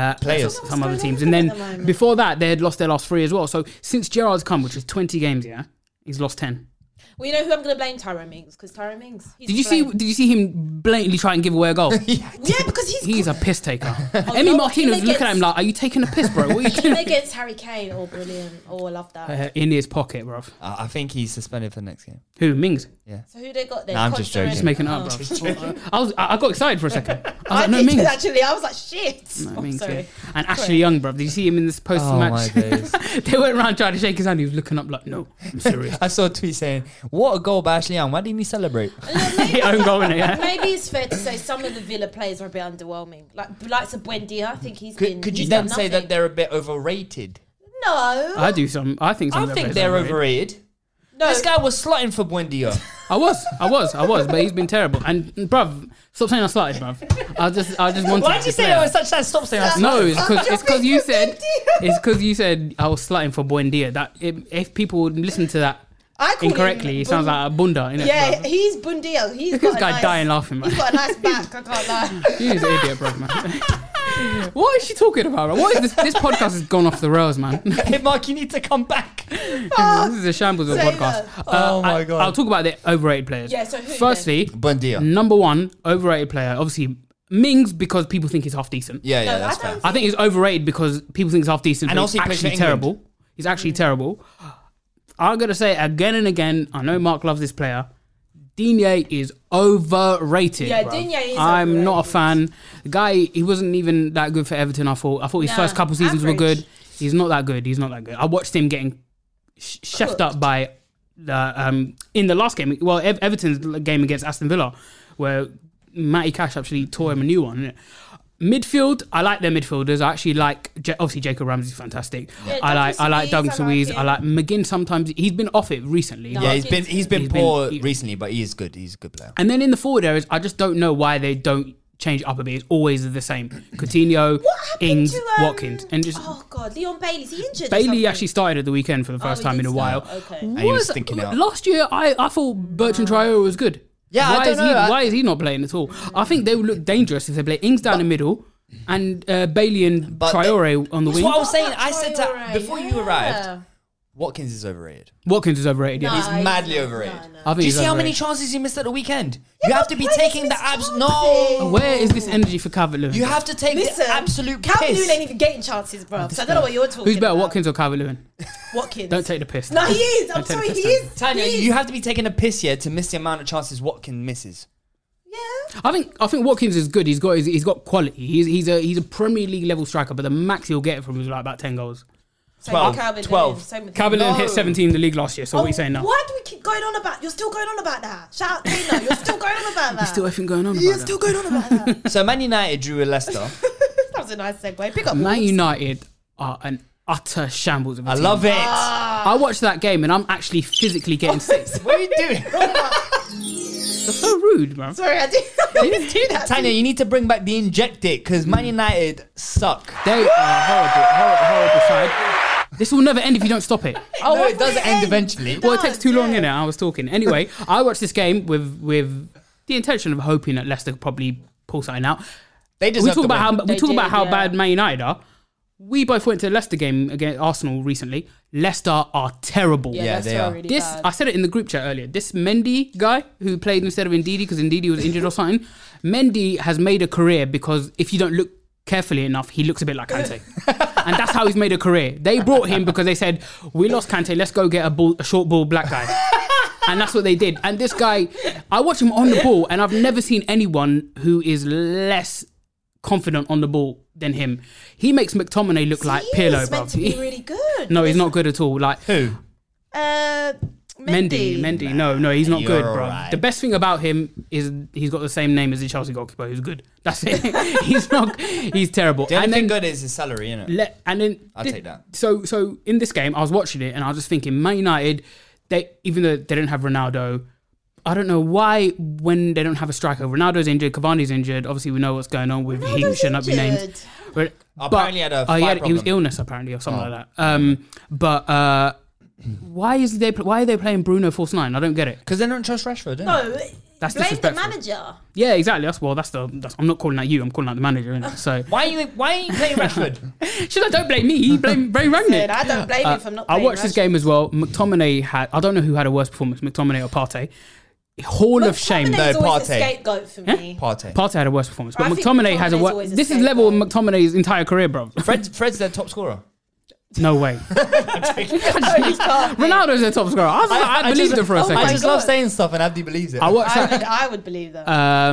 D: Some other teams. And then before that, they had lost their last 3 as well. So since Gerard's come, which is 20 games, yeah, he's lost 10.
E: Well, you know who I'm going to blame? Tyrone Mings, because Tyrone Mings.
D: Did you see him blatantly try and give away a goal?
E: Yeah, because
D: He's a piss taker.
E: Oh,
D: Emi
E: no,
D: Martinez
E: him
D: looking at him
E: against-
D: like, "Are you taking a piss, bro? What are you
E: him
D: doing?"
E: against Harry Kane. Oh, brilliant. Oh, I love that.
D: In his pocket, bro.
C: I think he's suspended for the next game.
D: Who? Mings.
E: So who they got there?
C: Nah, I'm just
E: Costa and-
C: joking.
D: Just making it up, bro. I got excited for a second. I was
E: I
D: like, no,
E: did
D: Mings.
E: actually. I was like, shit.
D: No,
E: Oh,
D: Mings,
E: sorry.
D: yeah. And Ashley Young, bro. Did you see him in this post match?
C: my days.
D: They went around trying to shake his hand. He was looking up like, "No, I'm serious."
C: I saw a tweet saying, "What a goal by Ashley Young. Why didn't he celebrate?"
D: He own goal in it, yeah.
E: Maybe it's fair to say some of the Villa players are a bit underwhelming. Like of Buendia, I think he's been.
C: Could you
E: he's
C: then
E: done
C: say
E: nothing.
C: that they're a bit overrated?
E: No.
D: I do some. I think some.
C: I
D: of their
C: think
D: players
C: they're
D: are overrated.
C: overrated.
E: No.
C: This guy was slotting for Buendia.
D: I was, but he's been terrible. And bruv, stop saying I started, bruv. I just wanted.
C: Why did you say that was such that? Stop saying that.
D: No, it's because you said
E: Buendia.
D: it's because you said I was slutting for Buendia. That if people would listen to that
E: I call
D: incorrectly,
E: him
D: it sounds like a bunda. Innit,
E: Yeah,
D: bruv?
E: he's Bundia. He's
D: Look
E: got
D: at this
E: a
D: guy
E: nice,
D: dying laughing, man.
E: He's got a nice back. I can't lie.
D: He's an idiot, bruv, man. What is she talking about, bro? What is this? This podcast has gone off the rails, man.
C: Hey, Mark, you need to come back.
D: This is a shambles of a
E: Say
D: podcast.
E: that.
C: Oh my God.
D: I'll talk about the overrated players.
E: Yeah, so who
D: Firstly,
C: Buendia.
D: number 1 overrated player, obviously Mings, because people think he's half decent.
C: Yeah,
E: No,
C: that's
E: I
C: fair.
E: don't
D: I think he's overrated because people think he's half decent,
C: And
D: but
C: also
D: he's
C: he plays for
D: actually
C: England.
D: terrible. He's actually terrible. I'm gonna say it again and again. I know Mark loves this player. Digne is overrated.
E: Yeah,
D: bruv.
E: Digne is
D: I'm not a
E: overrated.
D: fan. The guy, he wasn't even that good for Everton. I thought his
E: Nah,
D: first couple seasons were
E: average.
D: good. He's not that good. I watched him getting chefed up by the in the last game. Well, Everton's game against Aston Villa, where Matty Cash actually tore him a new one. Innit? Midfield, I like their midfielders. I actually like obviously Jacob Ramsey's fantastic.
E: Yeah,
D: I like Douglas
E: I like
D: Luiz.
E: him.
D: I like McGinn. Sometimes he's been off it recently.
E: No.
C: Yeah,
E: He's
C: he's been
D: been-
C: poor
D: he-
C: recently, but he is good. He's a good player.
D: And then in the forward areas, I just don't know why they don't change it up a bit. It's always the same. Coutinho,
E: What happened
D: Ings,
E: to
D: Watkins, and just
E: Oh God, Leon Bailey's he injured. or
D: Bailey
E: something?
D: actually started at the weekend for the first
E: he
D: time
E: did
D: in a
E: start.
D: while.
E: Okay.
C: And he was stinking out.
D: Last year, I thought Bertrand Traore was good.
C: Yeah, I
D: why
C: don't
D: is
C: know.
D: Why is he not playing at all? I think they would look dangerous if they play Ings down the middle and Bailey and
C: But
D: Traore on the
C: That's
D: wing.
C: what I was saying. I said that
E: Traore,
C: before you
E: yeah.
C: arrived. Watkins is overrated.
D: Watkins is overrated. Yeah,
E: No,
C: He's madly overrated.
E: No.
D: I think
C: Do you
D: he's
C: see how many
D: overrated.
C: chances he missed at the weekend? You
E: Yeah,
C: have
E: but
C: to be
E: players
C: taking the
E: miss
C: abs.
E: chances.
C: No,
D: Where is this energy for Calvert-Lewin?
C: you have to take
E: Listen,
C: the absolute
E: Calvert-Lewin
C: piss.
E: ain't even getting chances, bro. So I don't know what you're talking
D: Who's better,
E: about.
D: Watkins or Calvert-Lewin?
E: Watkins.
D: Don't take the piss.
E: No, he is. I'm
D: Don't take the
E: sorry,
D: piss
E: he
D: down.
E: is.
C: Tanya,
E: He is.
C: you have to be taking a piss here to miss the amount of chances Watkins misses.
E: Yeah.
D: I think Watkins is good. He's got quality. He's a Premier League level striker, but the max he'll get from him is like about 10 goals.
E: Same
C: 12.
E: with Calvert-Lewin,
C: 12.
E: same with
D: Calvert-Lewin
C: No.
D: hit 17 in the league last year. So what are you saying now?
E: Why do we keep going on about? You're still going on about that. Shout out Tino. You're still going on about that.
D: Still effing going on about
E: You're
D: that.
E: still going on about that.
C: So Man United drew with Leicester.
E: That was a nice segue. Pick up.
D: Man
E: Wolves.
D: United are an utter shambles of a
C: I
D: team.
C: love it.
E: Ah.
D: I watched that game and I'm actually physically getting sick.
C: What are you doing?
D: That's so rude, man.
E: Sorry, I didn't do that.
C: Tanya, you need to bring back the inject it because Man United suck.
D: They are horrible side. This will never end if you don't stop it.
E: Oh,
C: No,
E: what
C: it does
E: will
C: end eventually.
D: Well, it takes too long,
E: yeah.
D: innit? I was talking. Anyway, I watched this game with the intention of hoping that Leicester could probably pull something out.
C: They deserve
D: We talk about
E: They did,
D: how
E: yeah.
D: bad Man United are. We both went to the Leicester game against Arsenal recently. Leicester are terrible.
E: Yeah,
C: Yeah,
E: that's
C: they
E: so
C: are.
E: really
D: This
E: bad.
D: I said it in the group chat earlier. This Mendy guy who played instead of Ndidi because Ndidi was injured or something. Mendy has made a career because if you don't look carefully enough, he looks a bit like Kante, and that's how he's made a career. They brought him because they said we lost Kante, let's go get a short ball black guy, and that's what they did. And this guy, I watch him on the ball, and I've never seen anyone who is less confident on the ball than him. He makes McTominay look like
E: He
D: Pirlo,
E: was
D: bro.
E: meant to be really good.
D: No, he's not good at all. Like
C: Who?
D: Mendy. No, he's not
C: You're
D: good, bro.
C: alright.
D: The best thing about him is he's got the same name as the Chelsea goalkeeper who's good. That's it. He's terrible.
C: The only
D: And
C: thing
D: then,
C: good is his salary, innit?
D: and then
C: I'll take that.
D: So in this game, I was watching it and I was just thinking, Man United, even though they don't have Ronaldo, I don't know why when they don't have a striker. Ronaldo's injured, Cavani's injured. Obviously, we know what's going on with he should not be named.
E: injured.
D: But,
C: Apparently he had a
D: he
C: thigh
D: was
C: problem.
D: illness apparently or something like that. Why are they playing Bruno false nine? I don't get it.
C: Because they don't trust Rashford, innit?
E: No,
D: That's
E: blame the
D: disrespectful.
E: manager.
D: Yeah, exactly. That's I'm not calling out you. I'm calling out the manager. Innit? So
C: Why are you playing Rashford?
D: she's like, don't blame me. Blame
E: Said,
D: Rangnick.
E: I don't blame him for not
D: I
E: playing
D: watched this game as well. McTominay had. I don't know who had a worse performance, McTominay or Partey. Hall of shame.
E: McTominay's
C: No,
E: always the
C: Partey.
E: scapegoat for me.
C: Partey.
D: Partey had a worse performance, but
E: I think
D: McTominay has a
E: McTominay's
D: worse.
E: always a
D: This is level of
E: scapegoat.
D: McTominay's entire career, bro.
C: Fred's their top scorer.
D: No way. Ronaldo's their top scorer. I believed it for a
E: oh my
D: second.
C: I just love saying stuff and Abdi believes it.
D: I watched.
E: I would believe that.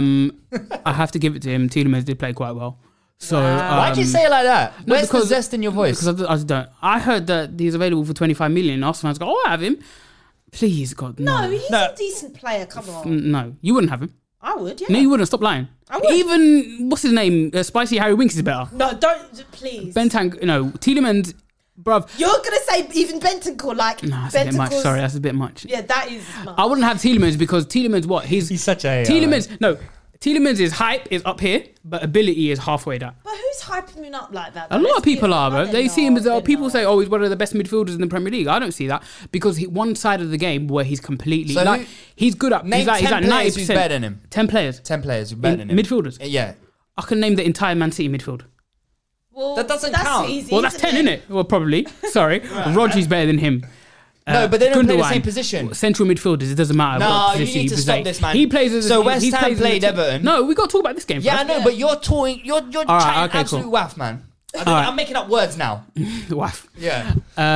D: I have to give it to him. Tielemans did play quite well. So
C: Why'd you say it like that?
D: no,
C: Where's
D: because-
C: the zest in your voice?
D: Because I just don't. I heard that he's available for 25 million. Arsenal fans go, "Oh, I have him." Please, God,
E: no, he's
C: No.
E: a decent player. Come on.
D: no, you wouldn't have him.
E: I would, yeah.
D: No, you wouldn't. Stop lying.
E: I would.
D: Even what's his name? Spicy Harry Winks is better.
E: No, don't, please.
D: Bentang, no, Tielemans, bruv.
E: You're going to say even Bentancur, like,
D: No, that's a bit much.
E: Bentancur's-
D: Sorry, that's a bit much.
E: Yeah, that is much.
D: I wouldn't have Tielemans because Tielemans, what?
C: He's such a...
D: Tielemans, no. Tielemans' is hype is up here, but ability is halfway down.
E: But who's hyping him up like that?
D: A lot of people are, bro.
E: bro.
D: They see him as people say, "Oh, he's one of the best midfielders in the Premier League." I don't see that because one side of the game where he's completely
C: So
D: like
C: who-
D: he's good at.
C: Name
D: He's like
C: 10 players who's
D: 90%.
C: better than him.
D: 10 players.
C: 10 players who's better than him.
D: Midfielders.
C: Yeah.
D: I can name the entire Man City midfield.
E: Well,
C: That doesn't
E: that's
C: count.
E: Easy,
D: Well, that's 10, isn't it? Well, probably. Sorry, Rodri's better than him.
C: No, but they don't play the
D: Gundogan,
C: same position.
D: Central midfielders, it doesn't matter.
C: No,
D: what
C: you
D: position
C: need to
D: he
C: stop
D: plays.
C: this, man.
D: He plays as
C: So
D: he
C: West Ham
D: plays as a
C: played
D: team.
C: Everton.
D: No, we got to talk about this game.
C: Yeah, I
D: first.
C: know, but you're talking... You're
D: right,
C: chatting
D: okay,
C: absolute
D: cool.
C: waff, man.
D: right.
C: I'm making up words now.
D: Waff.
C: Yeah.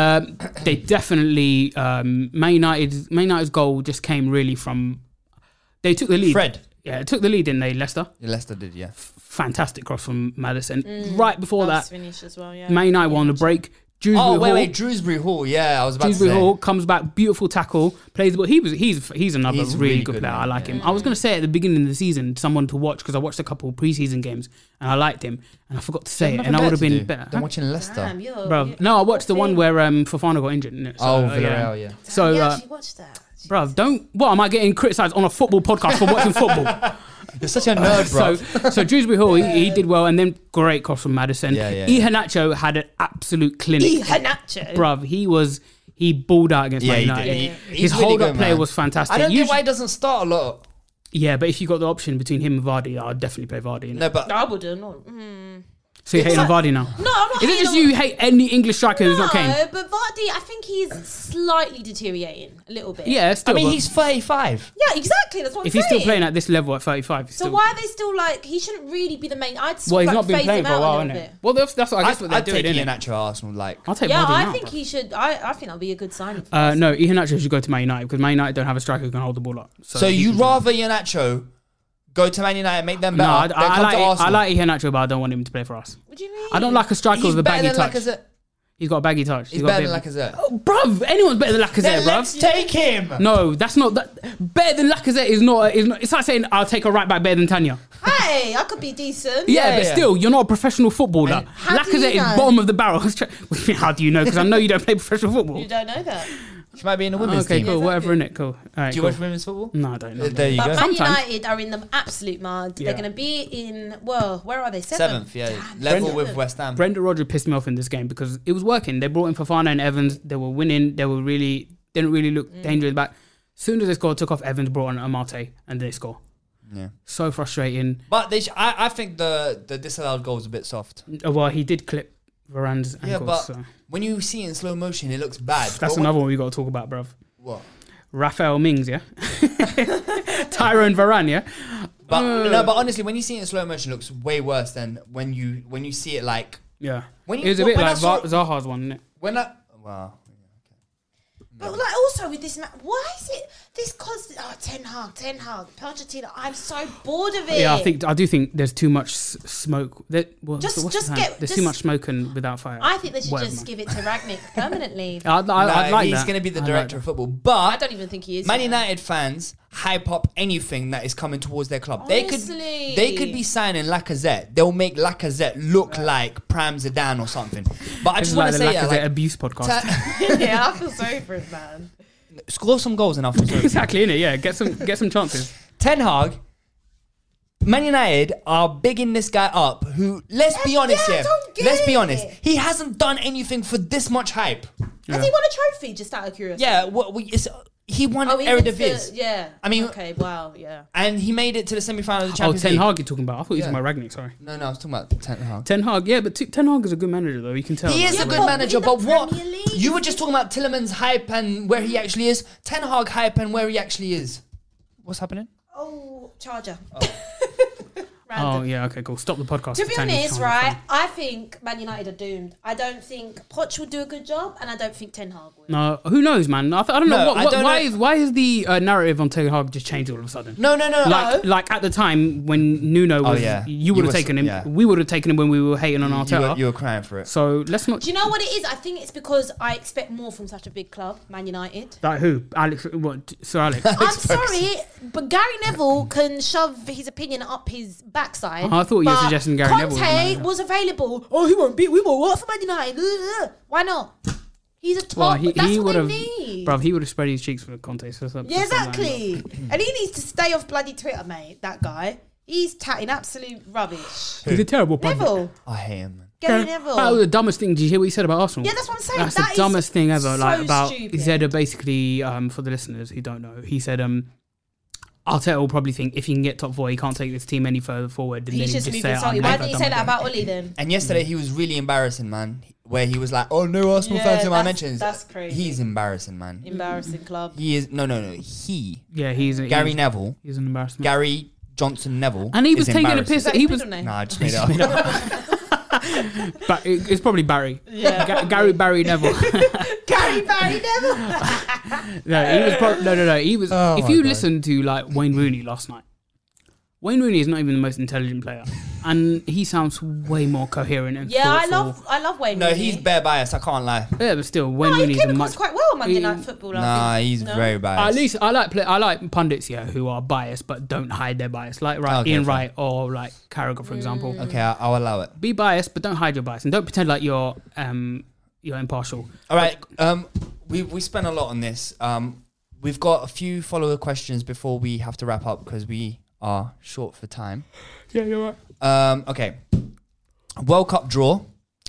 D: They definitely Man United's goal just came really from they took the lead.
C: Fred.
D: Yeah, took the lead, didn't they? Leicester.
C: Leicester did, yeah.
D: Fantastic cross from Maddison. Right before
E: That's
D: that,
E: finished as well, yeah.
D: Man United won the break.
C: Oh,
D: Hall,
C: wait, Drewsbury Hall. Yeah, I was about to
D: Dewsbury
C: say.
D: Hall comes back, beautiful tackle, plays the ball. He's another
C: He's
D: really,
C: really
D: good
C: good,
D: player.
C: man.
D: I like him. I was going to say at the beginning of the season, someone to watch because I watched a couple of preseason games and I liked him and I forgot to say it and I would have been better.
C: I'm watching Leicester.
E: Damn, you're,
D: Bro, no, I watched the one where Fofana got injured. Innit? So,
C: Villarreal, yeah.
D: So,
E: yeah, actually watched that.
D: bruv, don't. What am I getting criticised on a football podcast for watching football?
C: You're such a nerd, bro.
D: So Dewsbury Hall, he did well, and then great cross from Maddison.
C: Yeah.
D: Iheanacho had an absolute clinic.
E: Iheanacho.
D: Bruv, he balled out against
C: Yeah,
D: Man
C: he
D: United.
C: did.
D: His
C: really
D: hold-up
C: good,
D: play
C: man.
D: was fantastic.
C: I don't get
D: Usually-
C: why he doesn't start a lot.
D: Yeah, but if you got the option between him and Vardy, I'd definitely play Vardy. innit?
C: No, but
E: I wouldn't.
D: So you're hating on Vardy now?
E: No, I'm not.
D: Is it just you hate any English striker who's not Kane?
E: No, but Vardy, I think he's slightly deteriorating a little bit.
D: Yeah, still.
C: I mean,
D: but
C: he's 35.
E: Yeah, exactly. That's what
D: if
E: I'm
D: he's
E: saying.
D: still playing at this level at 35, he's
E: So
D: still,
E: why are they still like? He shouldn't really be the main. I'd
D: well,
E: sort
D: he's
E: of
D: not
E: like
D: been
E: phase
D: playing
E: him
D: for a
E: out
D: while,
E: a
D: isn't
E: little
D: it?
E: bit.
D: Well, that's what I guess what they're
C: I'd
D: doing,
C: take
D: isn't it?
C: Iheanacho Arsenal. Like,
D: I'll take
E: Yeah,
D: Vardy
E: I
D: now,
E: think
D: bro.
E: he should. I think that'll be a good signing. For us.
D: No, Iheanacho should go to Man United because Man United don't have a striker who can hold the ball up.
C: so
D: he
C: you'd
D: should do
C: rather Iheanacho go to Man United, make them better,
D: No,
C: than come to
D: I
C: Arsenal?
D: like Iheanacho, but I don't want him to play for us.
E: What do you mean?
D: I don't like a striker
C: He's
D: with a
C: better
D: baggy
C: than
D: touch.
C: Lacazette.
D: He's got a baggy touch.
C: He's
D: got
C: better
D: a
C: than
D: bit-
C: Lacazette.
D: Oh, bruv, anyone's better than Lacazette,
C: Then let's
D: bruv.
C: take him.
D: No, that's not that. Better than Lacazette is not. It's like saying I'll take a right back better than Tanya.
E: Hey, I could be decent.
D: Yeah, but
C: yeah.
D: still, you're not a professional footballer.
E: How do you
D: Lacazette is
E: know?
D: bottom of the barrel. How do you know? Because I know you don't play professional football.
E: You don't know that.
C: She might be in the women's
D: Okay,
C: team.
D: cool.
E: Exactly.
D: Whatever, innit? Cool. All right,
C: Do you
D: cool.
C: watch women's football?
D: No, I don't know.
C: There you
E: But
C: go.
E: Man
D: Sometimes.
E: United are in the absolute mud.
D: Yeah.
E: They're going to be in, well, where are they?
C: Seventh, yeah.
E: Damn,
C: Level
E: seventh.
C: with West Ham.
D: Brendan Rodgers pissed me off in this game because it was working. They brought in Fofana and Evans. They were winning. They were really didn't really look dangerous back. Soon as they scored, took off Evans, brought on Amate, and they score.
C: Yeah.
D: So frustrating.
C: But I think the disallowed goal is a bit soft.
D: Well, he did clip Varane's ankles.
C: Yeah, but
D: So.
C: when you see it in slow motion, it looks bad.
D: That's
C: But
D: another one we got to talk about, bruv.
C: What?
D: Raphael Mings, yeah? Tyrone Varane, yeah?
C: But no, but honestly, when you see it in slow motion, it looks way worse than when you see it like
D: Yeah.
C: When you-
D: It was a bit
C: when I
D: like
C: saw-
D: Zaha's one, isn't it?
C: when I. Wow.
E: But like also with this match, why is it this constant? Oh, Ten Hag, Pochettino. I'm so bored of it.
D: Yeah, I do think there's too much smoke.
E: Just
D: there's too much smoke and without fire.
E: I think they should
D: Whatever,
E: just
D: man.
E: give it to Ragnick permanently.
D: I'd
C: No,
D: like
C: he's
D: that.
C: going to be the
D: I'd
C: director
D: like
C: of football.
E: I
C: But
E: don't even think he is.
C: Man
E: you know.
C: United fans hype up anything that is coming towards their club.
E: Honestly.
C: They could be signing Lacazette. They'll make Lacazette look like Pram Zidane or something. But I
D: This
C: just
D: is
C: want
D: like
C: to
D: the
C: say, yeah,
D: Lacazette
C: like,
D: abuse podcast.
E: Yeah, I feel sorry for him, man.
C: score some goals and I'll feel sorry.
D: Exactly, innit? Yeah, get some chances.
C: Ten Hag, Man United are bigging this guy up. Who? Let's be honest
E: I
C: here.
E: don't get
C: Let's be
E: it.
C: honest. He hasn't done anything for this much hype.
E: Has he won a trophy? Just out of curiosity.
C: Yeah, he won
E: Oh, he
C: Eredivisie.
E: yeah.
C: I mean-
E: Okay. Wow. Yeah.
C: And he made it to the semi-final of the
D: Oh,
C: Champions
D: Ten
C: League.
D: Hag you're talking about. I thought you were
C: Yeah.
D: talking about Ragnick, sorry.
C: No, I was talking about Ten Hag.
D: Ten Hag, yeah, but Ten Hag is a good manager, though. You can tell.
C: He is
E: Yeah,
C: a good
E: but
C: manager,
E: in the
C: but what?
E: Premier League,
C: You were just talking about Tielemans' hype and where he actually is. Ten Hag hype and where he actually is. What's happening?
E: Oh, Charger.
D: Oh,
E: Random.
D: yeah, okay, cool. Stop the podcast.
E: To be
D: Tanya's
E: honest,
D: trying to
E: right,
D: find-
E: I think Man United are doomed. I don't think Poch will do a good job, and I don't think Ten Hag will.
D: No, who knows, man? I don't know.
C: No, I don't know.
D: Why is the narrative on Ten Hag just changed all of a sudden?
C: No.
D: Like at the time when Nuno was,
C: yeah.
D: you would
C: You
D: have
C: were-
D: taken him.
C: yeah.
D: We would have taken him when we were hating on Arteta.
C: You were crying for it.
D: So let's not.
E: Do you know what it is? I think it's because I expect more from such a big club, Man United.
D: Like who? Alex? What? Sir Alex?
E: I'm sorry, but Gary Neville can shove his opinion up his backside.
D: I thought you were
E: but
D: suggesting Gary Neville was the
E: Conte
D: manager.
E: was available. Oh, he won't beat. We won't work for Man United. Why not? He's a top.
D: Well,
E: that's
D: he
E: what
D: would
E: they
D: have,
E: need.
D: bruv. He would have spread his cheeks for Conte. So that's
E: Yeah,
D: that's not
E: exactly. And he needs to stay off bloody Twitter, mate. That guy. He's tatting absolute rubbish.
D: He's a terrible pundit.
E: Neville.
C: I hate him, man.
E: Gary
D: That was
E: Neville.
D: the dumbest thing. Did you hear what he said about Arsenal?
E: Yeah, that's what I'm saying.
D: That's
E: That
D: the
E: is
D: dumbest thing ever.
E: so
D: Like about
E: stupid.
D: he said basically for the listeners who don't know, he said Arteta will probably think if he can get top four, he can't take this team any further forward. And
E: He's
D: then
E: just
D: say,
E: moving
D: "I'm
E: salty. Why
D: never
E: didn't he
D: done
E: say
D: with
E: that
D: it."
E: about Oli then?
C: And yesterday he was really embarrassing, man. Where he was like, "Oh no, Arsenal
E: Yeah,
C: fans in my
E: that's-
C: mentions."
E: that's crazy.
C: He's embarrassing, man.
E: Embarrassing club.
C: He is no. He
D: Yeah,
C: Gary Neville,
D: He's an embarrassment.
C: Gary Johnson Neville,
D: And he was
C: is
D: taking a
C: embarrassing.
D: piss.
E: Is that
D: He
E: his
D: was.
E: middle name?
C: Nah, I just made it up.
D: But it's probably Barry.
E: Yeah.
D: Barry Neville.
E: Gary Barry Neville.
D: No, he was no. He was.
C: Oh
D: if
C: my
D: you
C: God.
D: listen to like Wayne Rooney last night, Wayne Rooney is not even the most intelligent player, and he sounds way more coherent and
E: Yeah, I
D: thoughtful.
E: love Wayne.
C: No,
E: Rooney.
C: he's bare biased. I can't lie.
D: Yeah, but still, Wayne
E: No, he
D: Rooney's
E: came
D: a
E: across
D: much.
E: quite well on Monday Night Football. I
C: Nah,
E: think.
C: he's
E: No?
C: very biased.
D: At least I like pundits here who are biased but don't hide their bias, like
C: Okay,
D: Ian
C: fine.
D: Wright or like Carragher, for example.
C: Okay, I'll allow it.
D: Be biased, but don't hide your bias, and don't pretend like you're impartial.
C: All right. We spent a lot on this. We've got a few follower questions before we have to wrap up because we are short for time.
D: Yeah, you're right.
C: Okay. World Cup draw.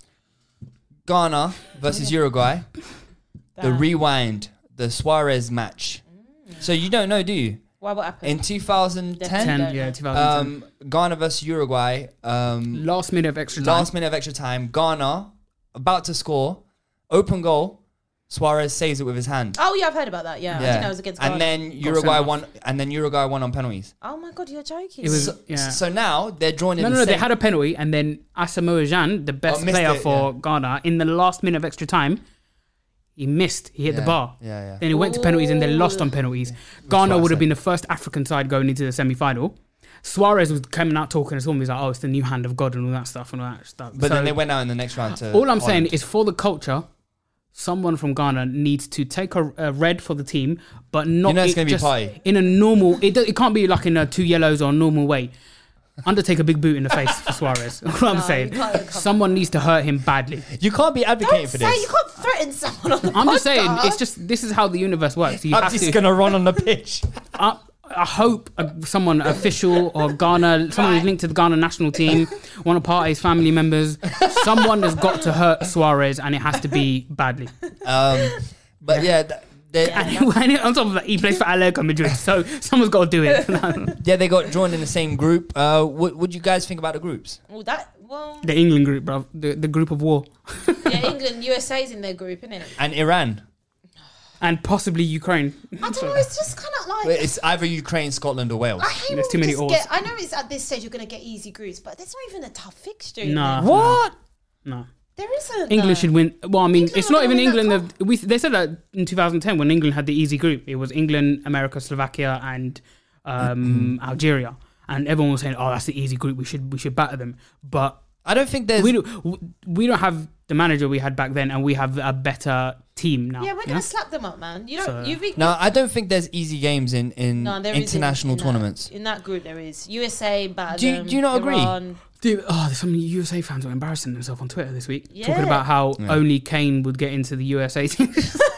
C: Ghana versus Uruguay. The rewind. The Suarez match. So you don't know, do you?
E: Why? What happened?
C: In 2010,
D: 2010.
C: Ghana versus Uruguay.
D: Last minute of extra
C: time. Ghana about to score. Open goal. Suarez saves it with his hand.
E: Oh yeah, I've heard about that. Yeah, I think that was against Ghana.
C: And then Uruguay won. And then Uruguay won on penalties.
E: Oh my god, you're joking.
D: It was
C: So now they're drawn in.
D: No. They had a penalty, and then Asamoah Gyan, the best player for Ghana, in the last minute of extra time, he missed. He hit the bar.
C: Yeah.
D: Then he went to penalties, and they lost on penalties. Ghana would have been the first African side going into the semi-final. Suarez was coming out talking to someone. He's like, "Oh, it's the new hand of God and all that stuff and all that stuff."
C: But then they went out in the next round to.
D: All I'm saying is, for the culture, someone from Ghana needs to take a red for the team, but not.
C: It's going to be party
D: in a normal. It can't be like in a 2 yellows or a normal way. Undertake a big boot in the face for Suarez. All I'm saying, someone needs to hurt him badly.
C: You can't be advocating for this.
E: You can't threaten someone on the
D: I'm
E: podcast.
D: just saying, it's just this is how the universe works. You
C: I'm
D: have
C: just
D: to.
C: going to run on the pitch.
D: I hope someone official or Ghana, someone who's linked to the Ghana national team, one of Partey's family members, someone has got to hurt Suarez, and it has to be badly.
C: But
D: And on top of that, he plays for Atletico Madrid, so someone's got to do it.
C: they got drawn in the same group. What do you guys think about the groups?
D: The England group, bro, the group of war,
E: Yeah, England, USA's in their group, isn't it?
C: And Iran.
D: and possibly Ukraine.
E: I don't know. It's just kind of like
C: It's either Ukraine, Scotland, or Wales.
E: I hate
D: There's
E: when
D: too
E: we
D: many
E: just
D: odds.
E: I know it's at this stage you're going to get easy groups, but there's not even a tough fixture. in
D: Nah.
E: there.
C: What?
D: No.
E: There isn't.
D: England should win. Well, I mean,
E: England
D: it's
E: are
D: not even
E: gonna win that
D: England. They said that in 2010 when England had the easy group. It was England, America, Slovakia, and Algeria, and everyone was saying, "Oh, that's the easy group. We should batter them." But
C: I don't think there's.
D: we don't have the manager we had back then, and we have a better team now.
E: Yeah, we're going to slap them up, man. You don't.
C: No, I don't think there's easy games in
E: there is
C: international tournaments.
E: In that group, there is. USA, batter
C: Do
E: them,
C: you not agree?
E: Iran.
D: Dude, there's some USA fans were embarrassing themselves on Twitter this week,
E: Yeah.
D: talking about how only Kane would get into the USA team.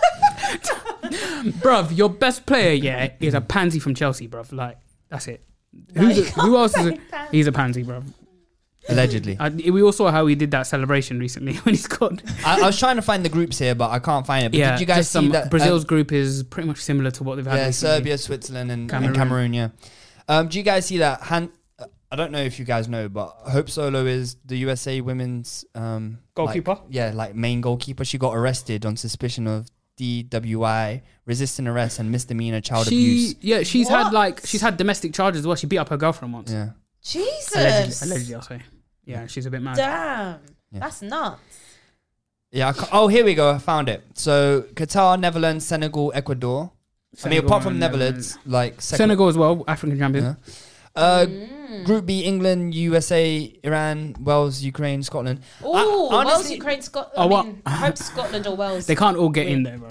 D: Bruv, your best player, is a pansy from Chelsea, bruv. Like, that's it. Who else is he's a pansy, bruv.
C: Allegedly.
D: We all saw how he did that celebration recently when he scored.
C: I was trying to find the groups here, but I can't find it. But did you guys see that?
D: Brazil's group is pretty much similar to what they've had recently.
C: Serbia, Switzerland, and Cameroon, yeah. Do you guys see that? I don't know if you guys know, but Hope Solo is the USA women's
D: goalkeeper.
C: Main goalkeeper. She got arrested on suspicion of DWI, resisting arrest, and misdemeanor child abuse.
D: Yeah, she's had domestic charges as well. She beat up her girlfriend once.
C: Yeah.
E: Jesus.
D: Allegedly, I'll say. Yeah, she's a bit mad.
E: Damn. Yeah. That's nuts.
C: Yeah. Here we go. I found it. So Qatar, Netherlands, Senegal, Ecuador. Apart from Netherlands,
D: Senegal as well, African champion.
C: Yeah. Group B: England, USA, Iran, Wales, Ukraine, Scotland.
E: Oh, Wales, Ukraine, Scotland. I hope Scotland or Wales.
D: They can't all get in there, bro.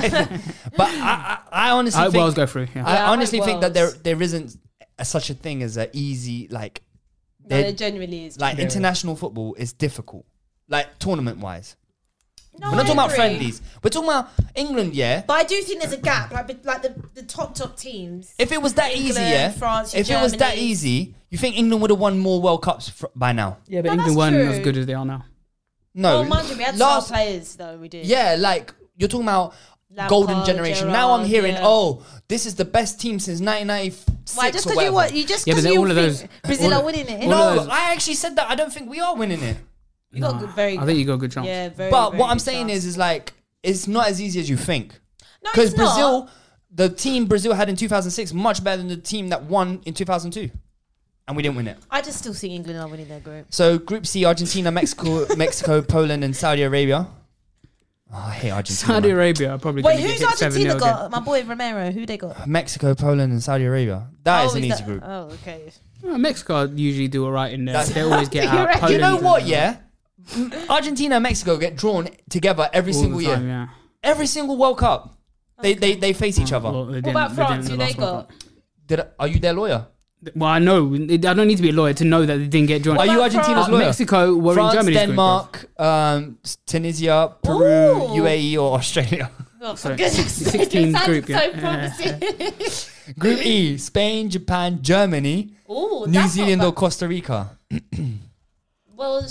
C: But I honestly think
D: Wales go through. Yeah.
C: I honestly think that there isn't such a thing as an easy
E: there genuinely is.
C: International football is difficult, tournament wise.
E: No,
C: we're not talking about friendlies. We're talking about England, yeah.
E: But I do think there's a gap, like the top teams.
C: If it was that
E: England,
C: easy, yeah.
E: France,
C: if
E: Germany.
C: it was that easy, you think England would have won more World Cups by now?
D: Yeah, but England weren't as good as they are now.
C: No,
E: well, mind you, we had star players though. We did.
C: Yeah, you're talking about
E: Lampard,
C: golden generation.
E: Gerrard,
C: now I'm hearing, this is the best team since 1996.
E: Why? Just
D: because
E: you
D: all of those
E: Brazil are winning it.
C: No, I actually said that. I don't think we are winning it.
E: You got good, very.
D: I think you got a good chance.
E: Yeah, very.
C: But
E: very
C: what I'm
E: good
C: saying
E: chance.
C: is it's not as easy as you think.
E: No,
C: Because
E: it's
C: Brazil,
E: not.
C: the team Brazil had in 2006, much better than the team that won in 2002, and we didn't win it.
E: I just still think England are winning their group.
C: So Group C: Argentina, Mexico, Poland, and Saudi Arabia. Oh, I hate Argentina.
D: Saudi Arabia are probably.
E: Wait, who's Argentina got? My boy Romero. Who they got?
C: Mexico, Poland, and Saudi Arabia. That is an easy group.
E: Oh, okay.
D: Mexico usually do alright in there. They always get out.
C: You know
D: Poland
C: what? Yeah, Argentina and Mexico get drawn together every
D: all
C: single
D: the
C: year.
D: time, yeah.
C: Every single World Cup, they face each other.
D: Well,
E: What about France? Who they got?
C: Are you their lawyer?
D: Well, I know. I don't need to be a lawyer to know that they didn't get joined.
C: Are you Argentina's lawyer?
D: Mexico were
C: France,
D: in Germany's
C: Denmark, Tunisia, Peru,
E: Ooh.
C: UAE, or Australia.
E: Oh,
D: So,
E: for goodness
D: 16
E: sake,
D: group,
E: so
D: yeah.
E: promising.
C: Group E: Spain, Japan, Germany,
E: Ooh,
C: New
E: that's
C: Zealand,
E: not
C: or Costa Rica.
E: Well,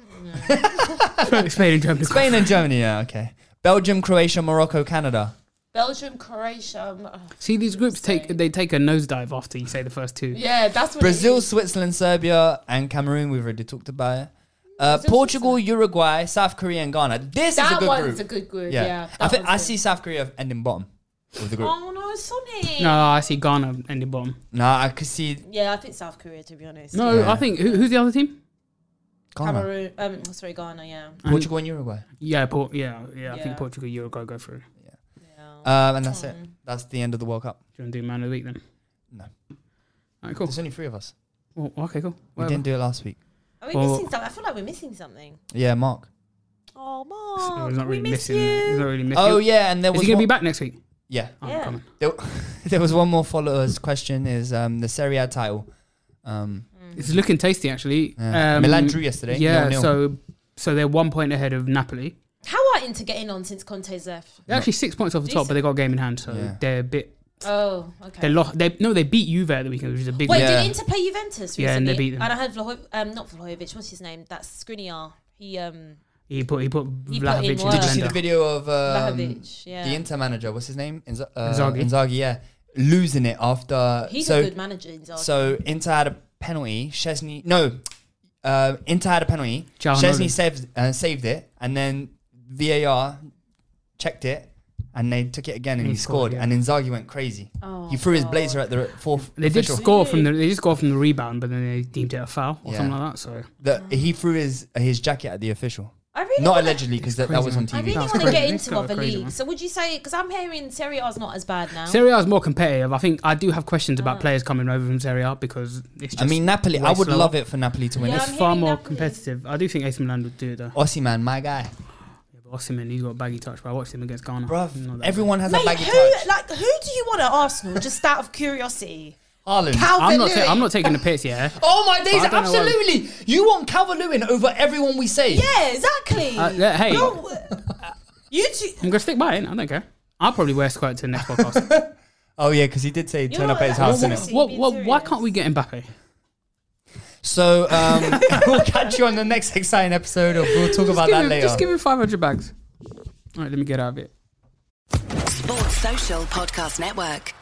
D: Spain and Germany.
C: Spain and Germany, yeah, okay. Belgium, Croatia, Morocco, Canada.
F: Belgium, Croatia.
D: See, these groups take a nosedive after you say the first two.
F: Yeah, that's what
C: Brazil,
F: it is.
C: Switzerland, Serbia, and Cameroon. We've already talked about it. Portugal, Uruguay, South Korea, and Ghana. This is a good
F: one's
C: group.
F: a good group.
C: Yeah,
F: Yeah,
C: I think I see South Korea ending bottom of the group.
E: Oh no, Sonny.
D: No, I see Ghana ending bottom.
C: No, I could see
E: Yeah, I think South Korea, to be honest.
D: No,
C: Yeah.
D: I think who's the other team?
C: Ghana.
E: Cameroon. Sorry, Ghana. Yeah.
C: Portugal and Uruguay.
D: Yeah, I
E: Yeah.
D: think Portugal, Uruguay go through.
E: Yeah.
C: And that's it. That's the end of the World Cup.
D: Do you want to do Man of the Week then?
C: No.
D: Alright, cool.
C: There's only 3 of us.
D: Well, okay, cool.
C: We
D: Whatever.
C: didn't do it last week.
E: Are we
D: Well-
E: missing something? I feel like we're missing something.
C: Yeah, Mark.
E: Oh,
D: So
E: Mark,
D: he's not
E: we
D: really
E: miss
D: missing. He's not
E: you.
D: really missing.
C: Oh yeah, and there
D: Is
C: was
D: he gonna
C: one,
D: be back next week?
C: Yeah.
D: Oh,
E: Yeah.
D: coming.
C: There was one more followers question is the Serie A title.
D: It's looking tasty actually.
C: Milan drew yesterday.
D: Yeah,
C: 0-0.
D: so they're 1 point ahead of Napoli.
E: How are Inter getting on since Conte's left?
D: They're actually 6 points off the top, but they got a game in hand, so
C: Yeah.
D: they're a bit.
E: Oh, okay.
D: They lost. They beat Juve at the weekend, which is a big.
E: Wait,
D: win.
C: Yeah.
E: did Inter play Juventus recently?
D: Yeah, and they beat them.
E: And I heard not Vlahovic. What's his name? That's Skriniar.
D: He put
E: He put
D: Vlahovic
E: in
D: in the
E: work.
C: Did you see the
D: blender.
C: video of
E: Vlahovic. Yeah.
C: the Inter manager? What's his name?
D: Inzaghi.
C: Inzaghi. Yeah, losing it after.
E: He's
C: so
E: a good manager. Inzaghi.
C: so Inter had a penalty. Chesney Inter had a penalty.
D: Ciao,
C: Chesney
D: Nolan.
C: saved it, and then VAR checked it, and they took it again, and he scored.
D: yeah.
C: And Inzaghi went crazy.
E: Oh,
C: He threw his
E: God.
C: blazer at the fourth
D: They did
C: official.
D: score from the. They did score from the rebound, but then they deemed it a foul or
C: Yeah.
D: something like that. So
C: He threw his jacket at the official.
E: I really
C: Not
E: wanna-
C: allegedly, because that
D: crazy,
C: was on
D: man.
C: TV.
E: I really
D: That's
E: want to
D: crazy.
E: get
D: It's
E: into
D: got
E: other
D: crazy,
E: leagues.
D: man.
E: So would you say? Because I'm hearing Serie A is not as bad now.
D: Serie A is more competitive. I think I do have questions about players coming over from Serie A because it's. Just
C: I mean, Napoli. I
D: way
C: would
D: slower.
C: love it for Napoli to win.
E: Yeah,
C: It's
E: I'm
D: Far
E: hearing
D: more
E: Napoli.
D: competitive. I do think AC Milan would do it though.
C: Osimhen, my guy.
D: Yeah, but Osimhen, he's got a baggy touch. But I watched him against Ghana.
C: Bruv,
D: Not that
C: everyone has a
E: Mate,
C: baggy
E: who
C: touch.
E: who do you want at Arsenal? Just out of curiosity.
C: Haaland.
E: Calvin
D: bad. I'm
E: Lewin.
D: not taking the piss. Yeah.
C: Oh my days,
D: I don't know why-
C: absolutely. You want Calvert-Lewin over everyone we say.
E: Yeah, exactly.
D: Hey,
E: No, you two.
D: I'm gonna stick by it. I don't care. I'll probably wear squirt to the next podcast.
C: Oh yeah, because he did say turn up at his
E: not-
C: house,
E: Well,
C: innit?
E: well,
D: Why can't we get Mbappe?
C: So we'll catch you on the next exciting episode of We'll Talk About That later.
D: Just give him 500 bags. All right, let me get out of it.
G: Sports Social Podcast Network.